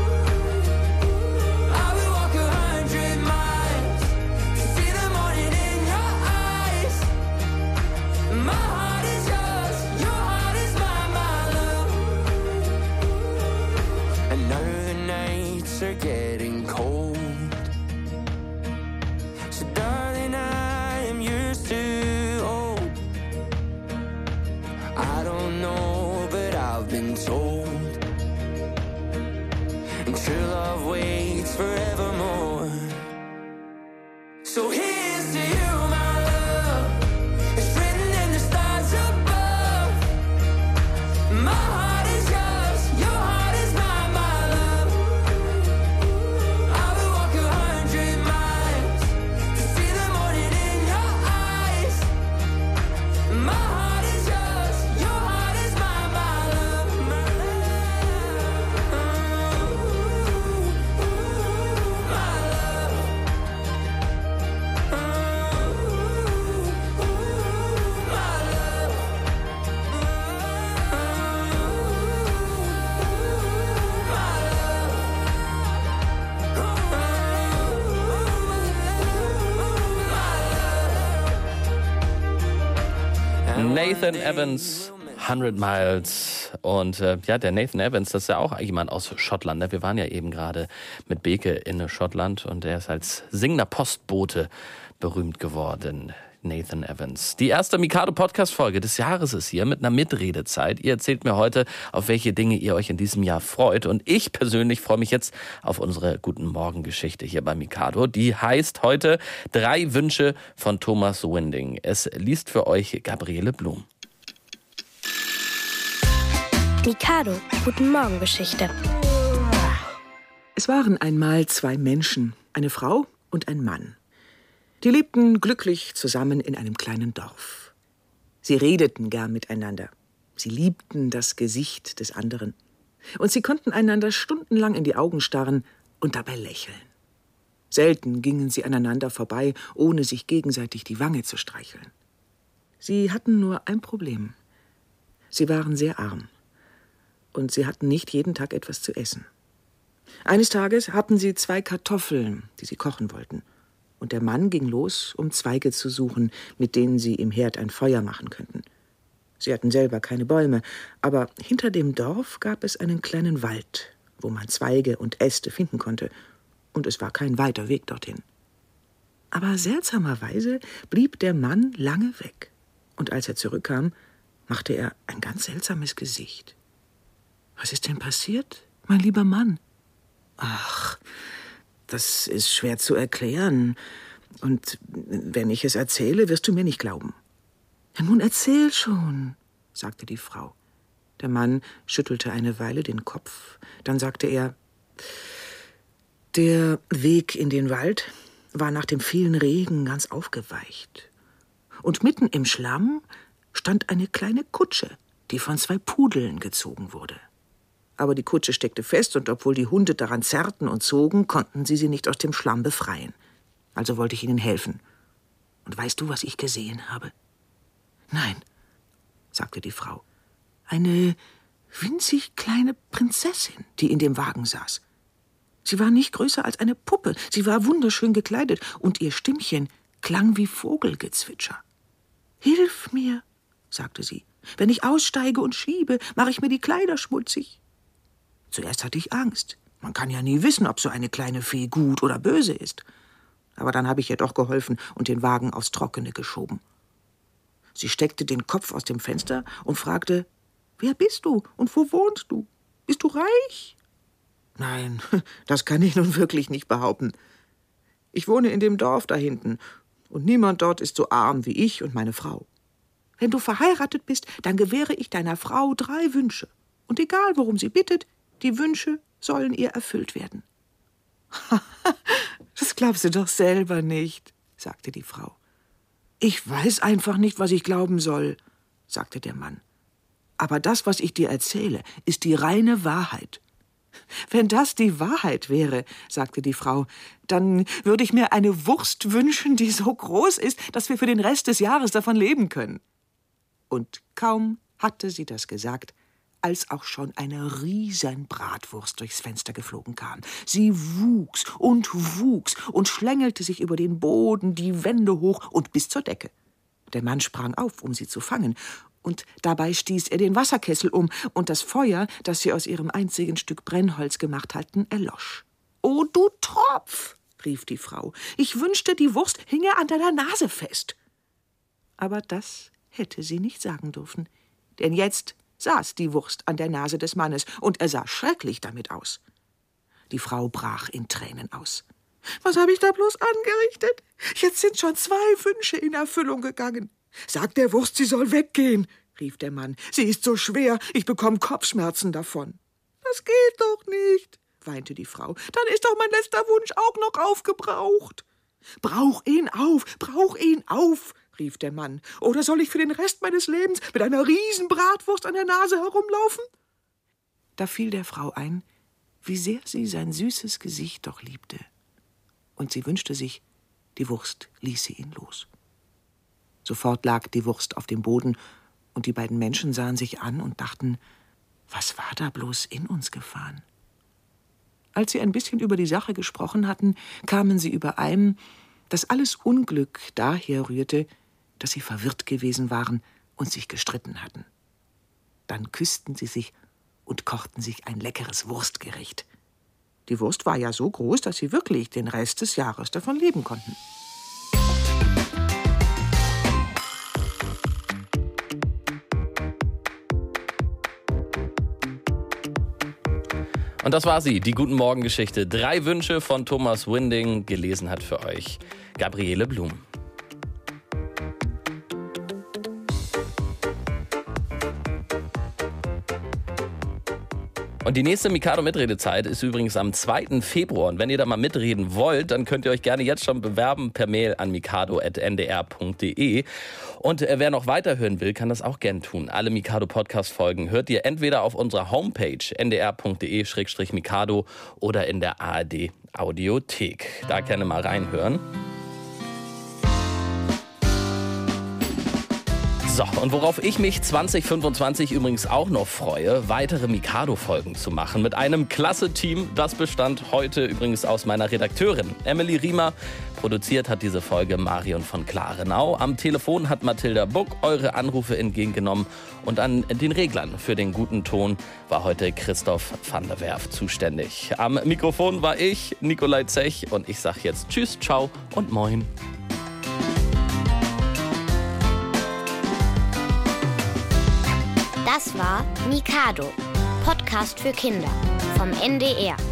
I will walk a hundred miles to see the morning in your eyes. My heart is yours, your heart is mine, my love. I know the nights are getting cold, so darling, I am yours to hold. I don't know, but I've been told, and true love waits forevermore. So here's to you, my love. It's written in the stars above. My heart is yours, your heart is mine, my love. I will walk a hundred miles to see the morning in your eyes. My heart is yours, your heart is mine, my love, my love. My love. Nathan Evans, hundred Miles. Und äh, ja, der Nathan Evans, das ist ja auch jemand aus Schottland. Ne? Wir waren ja eben gerade mit Beke in Schottland und er ist als singender Postbote berühmt geworden. Nathan Evans. Die erste Mikado-Podcast-Folge des Jahres ist hier mit einer Mitredezeit. Ihr erzählt mir heute, auf welche Dinge ihr euch in diesem Jahr freut. Und ich persönlich freue mich jetzt auf unsere Guten Morgen-Geschichte hier bei Mikado. Die heißt heute Drei Wünsche von Thomas Winding. Es liest für euch Gabriele Blum. Mikado, Guten Morgen-Geschichte. Es waren einmal zwei Menschen, eine Frau und ein Mann. Die lebten glücklich zusammen in einem kleinen Dorf. Sie redeten gern miteinander. Sie liebten das Gesicht des anderen. Und sie konnten einander stundenlang in die Augen starren und dabei lächeln. Selten gingen sie aneinander vorbei, ohne sich gegenseitig die Wange zu streicheln. Sie hatten nur ein Problem. Sie waren sehr arm. Und sie hatten nicht jeden Tag etwas zu essen. Eines Tages hatten sie zwei Kartoffeln, die sie kochen wollten. Und der Mann ging los, um Zweige zu suchen, mit denen sie im Herd ein Feuer machen könnten. Sie hatten selber keine Bäume, aber hinter dem Dorf gab es einen kleinen Wald, wo man Zweige und Äste finden konnte, und es war kein weiter Weg dorthin. Aber seltsamerweise blieb der Mann lange weg, und als er zurückkam, machte er ein ganz seltsames Gesicht. »Was ist denn passiert, mein lieber Mann?« »Ach, das ist schwer zu erklären. Und wenn ich es erzähle, wirst du mir nicht glauben.« »Ja, nun erzähl schon«, sagte die Frau. Der Mann schüttelte eine Weile den Kopf. Dann sagte er, der Weg in den Wald war nach dem vielen Regen ganz aufgeweicht. Und mitten im Schlamm stand eine kleine Kutsche, die von zwei Pudeln gezogen wurde. Aber die Kutsche steckte fest, und obwohl die Hunde daran zerrten und zogen, konnten sie sie nicht aus dem Schlamm befreien. Also wollte ich ihnen helfen. Und weißt du, was ich gesehen habe? »Nein«, sagte die Frau. »Eine winzig kleine Prinzessin, die in dem Wagen saß. Sie war nicht größer als eine Puppe, sie war wunderschön gekleidet, und ihr Stimmchen klang wie Vogelgezwitscher. »Hilf mir«, sagte sie. »Wenn ich aussteige und schiebe, mache ich mir die Kleider schmutzig.« Zuerst hatte ich Angst. Man kann ja nie wissen, ob so eine kleine Fee gut oder böse ist. Aber dann habe ich ihr doch geholfen und den Wagen aufs Trockene geschoben. Sie steckte den Kopf aus dem Fenster und fragte, »Wer bist du und wo wohnst du? Bist du reich?« »Nein, das kann ich nun wirklich nicht behaupten. Ich wohne in dem Dorf da hinten und niemand dort ist so arm wie ich und meine Frau. Wenn du verheiratet bist, dann gewähre ich deiner Frau drei Wünsche. Und egal, worum sie bittet, die Wünsche sollen ihr erfüllt werden.« »Das glaubst du doch selber nicht«, sagte die Frau. »Ich weiß einfach nicht, was ich glauben soll«, sagte der Mann. »Aber das, was ich dir erzähle, ist die reine Wahrheit.« »Wenn das die Wahrheit wäre«, sagte die Frau, »dann würde ich mir eine Wurst wünschen, die so groß ist, dass wir für den Rest des Jahres davon leben können.« Und kaum hatte sie das gesagt, als auch schon eine riesen Bratwurst durchs Fenster geflogen kam. Sie wuchs und wuchs und schlängelte sich über den Boden, die Wände hoch und bis zur Decke. Der Mann sprang auf, um sie zu fangen, und dabei stieß er den Wasserkessel um, und das Feuer, das sie aus ihrem einzigen Stück Brennholz gemacht hatten, erlosch. »Oh, du Tropf«, rief die Frau, »ich wünschte, die Wurst hinge an deiner Nase fest.« Aber das hätte sie nicht sagen dürfen, denn jetzt saß die Wurst an der Nase des Mannes, und er sah schrecklich damit aus. Die Frau brach in Tränen aus. »Was habe ich da bloß angerichtet? Jetzt sind schon zwei Wünsche in Erfüllung gegangen. Sag der Wurst, sie soll weggehen«, rief der Mann. »Sie ist so schwer, ich bekomme Kopfschmerzen davon.« »Das geht doch nicht«, weinte die Frau. »Dann ist doch mein letzter Wunsch auch noch aufgebraucht.« »Brauch ihn auf, brauch ihn auf«, rief der Mann. »Oder soll ich für den Rest meines Lebens mit einer Riesenbratwurst an der Nase herumlaufen?« Da fiel der Frau ein, wie sehr sie sein süßes Gesicht doch liebte. Und sie wünschte sich, die Wurst ließe ihn los. Sofort lag die Wurst auf dem Boden, und die beiden Menschen sahen sich an und dachten, was war da bloß in uns gefahren? Als sie ein bisschen über die Sache gesprochen hatten, kamen sie überein, dass alles Unglück daher rührte, dass sie verwirrt gewesen waren und sich gestritten hatten. Dann küssten sie sich und kochten sich ein leckeres Wurstgericht. Die Wurst war ja so groß, dass sie wirklich den Rest des Jahres davon leben konnten. Und das war sie, die Guten Morgen-Geschichte. Drei Wünsche von Thomas Winding. Gelesen hat für euch Gabriele Blum. Und die nächste Mikado-Mitredezeit ist übrigens am zweiten Februar. Und wenn ihr da mal mitreden wollt, dann könnt ihr euch gerne jetzt schon bewerben per Mail an mikado at n d r punkt d e. Und äh, wer noch weiterhören will, kann das auch gern tun. Alle Mikado-Podcast-Folgen hört ihr entweder auf unserer Homepage n d r punkt d e slash mikado oder in der A R D-Audiothek. Da gerne mal reinhören. So, und worauf ich mich zwanzig fünfundzwanzig übrigens auch noch freue, weitere Mikado-Folgen zu machen mit einem klasse Team. Das bestand heute übrigens aus meiner Redakteurin Emily Riemer. Produziert hat diese Folge Marion von Klarenau. Am Telefon hat Mathilda Buck eure Anrufe entgegengenommen. Und an den Reglern für den guten Ton war heute Christoph van der Werf zuständig. Am Mikrofon war ich, Nikolai Zech, und ich sag jetzt Tschüss, Ciao und Moin. Das war Mikado, Podcast für Kinder vom N D R.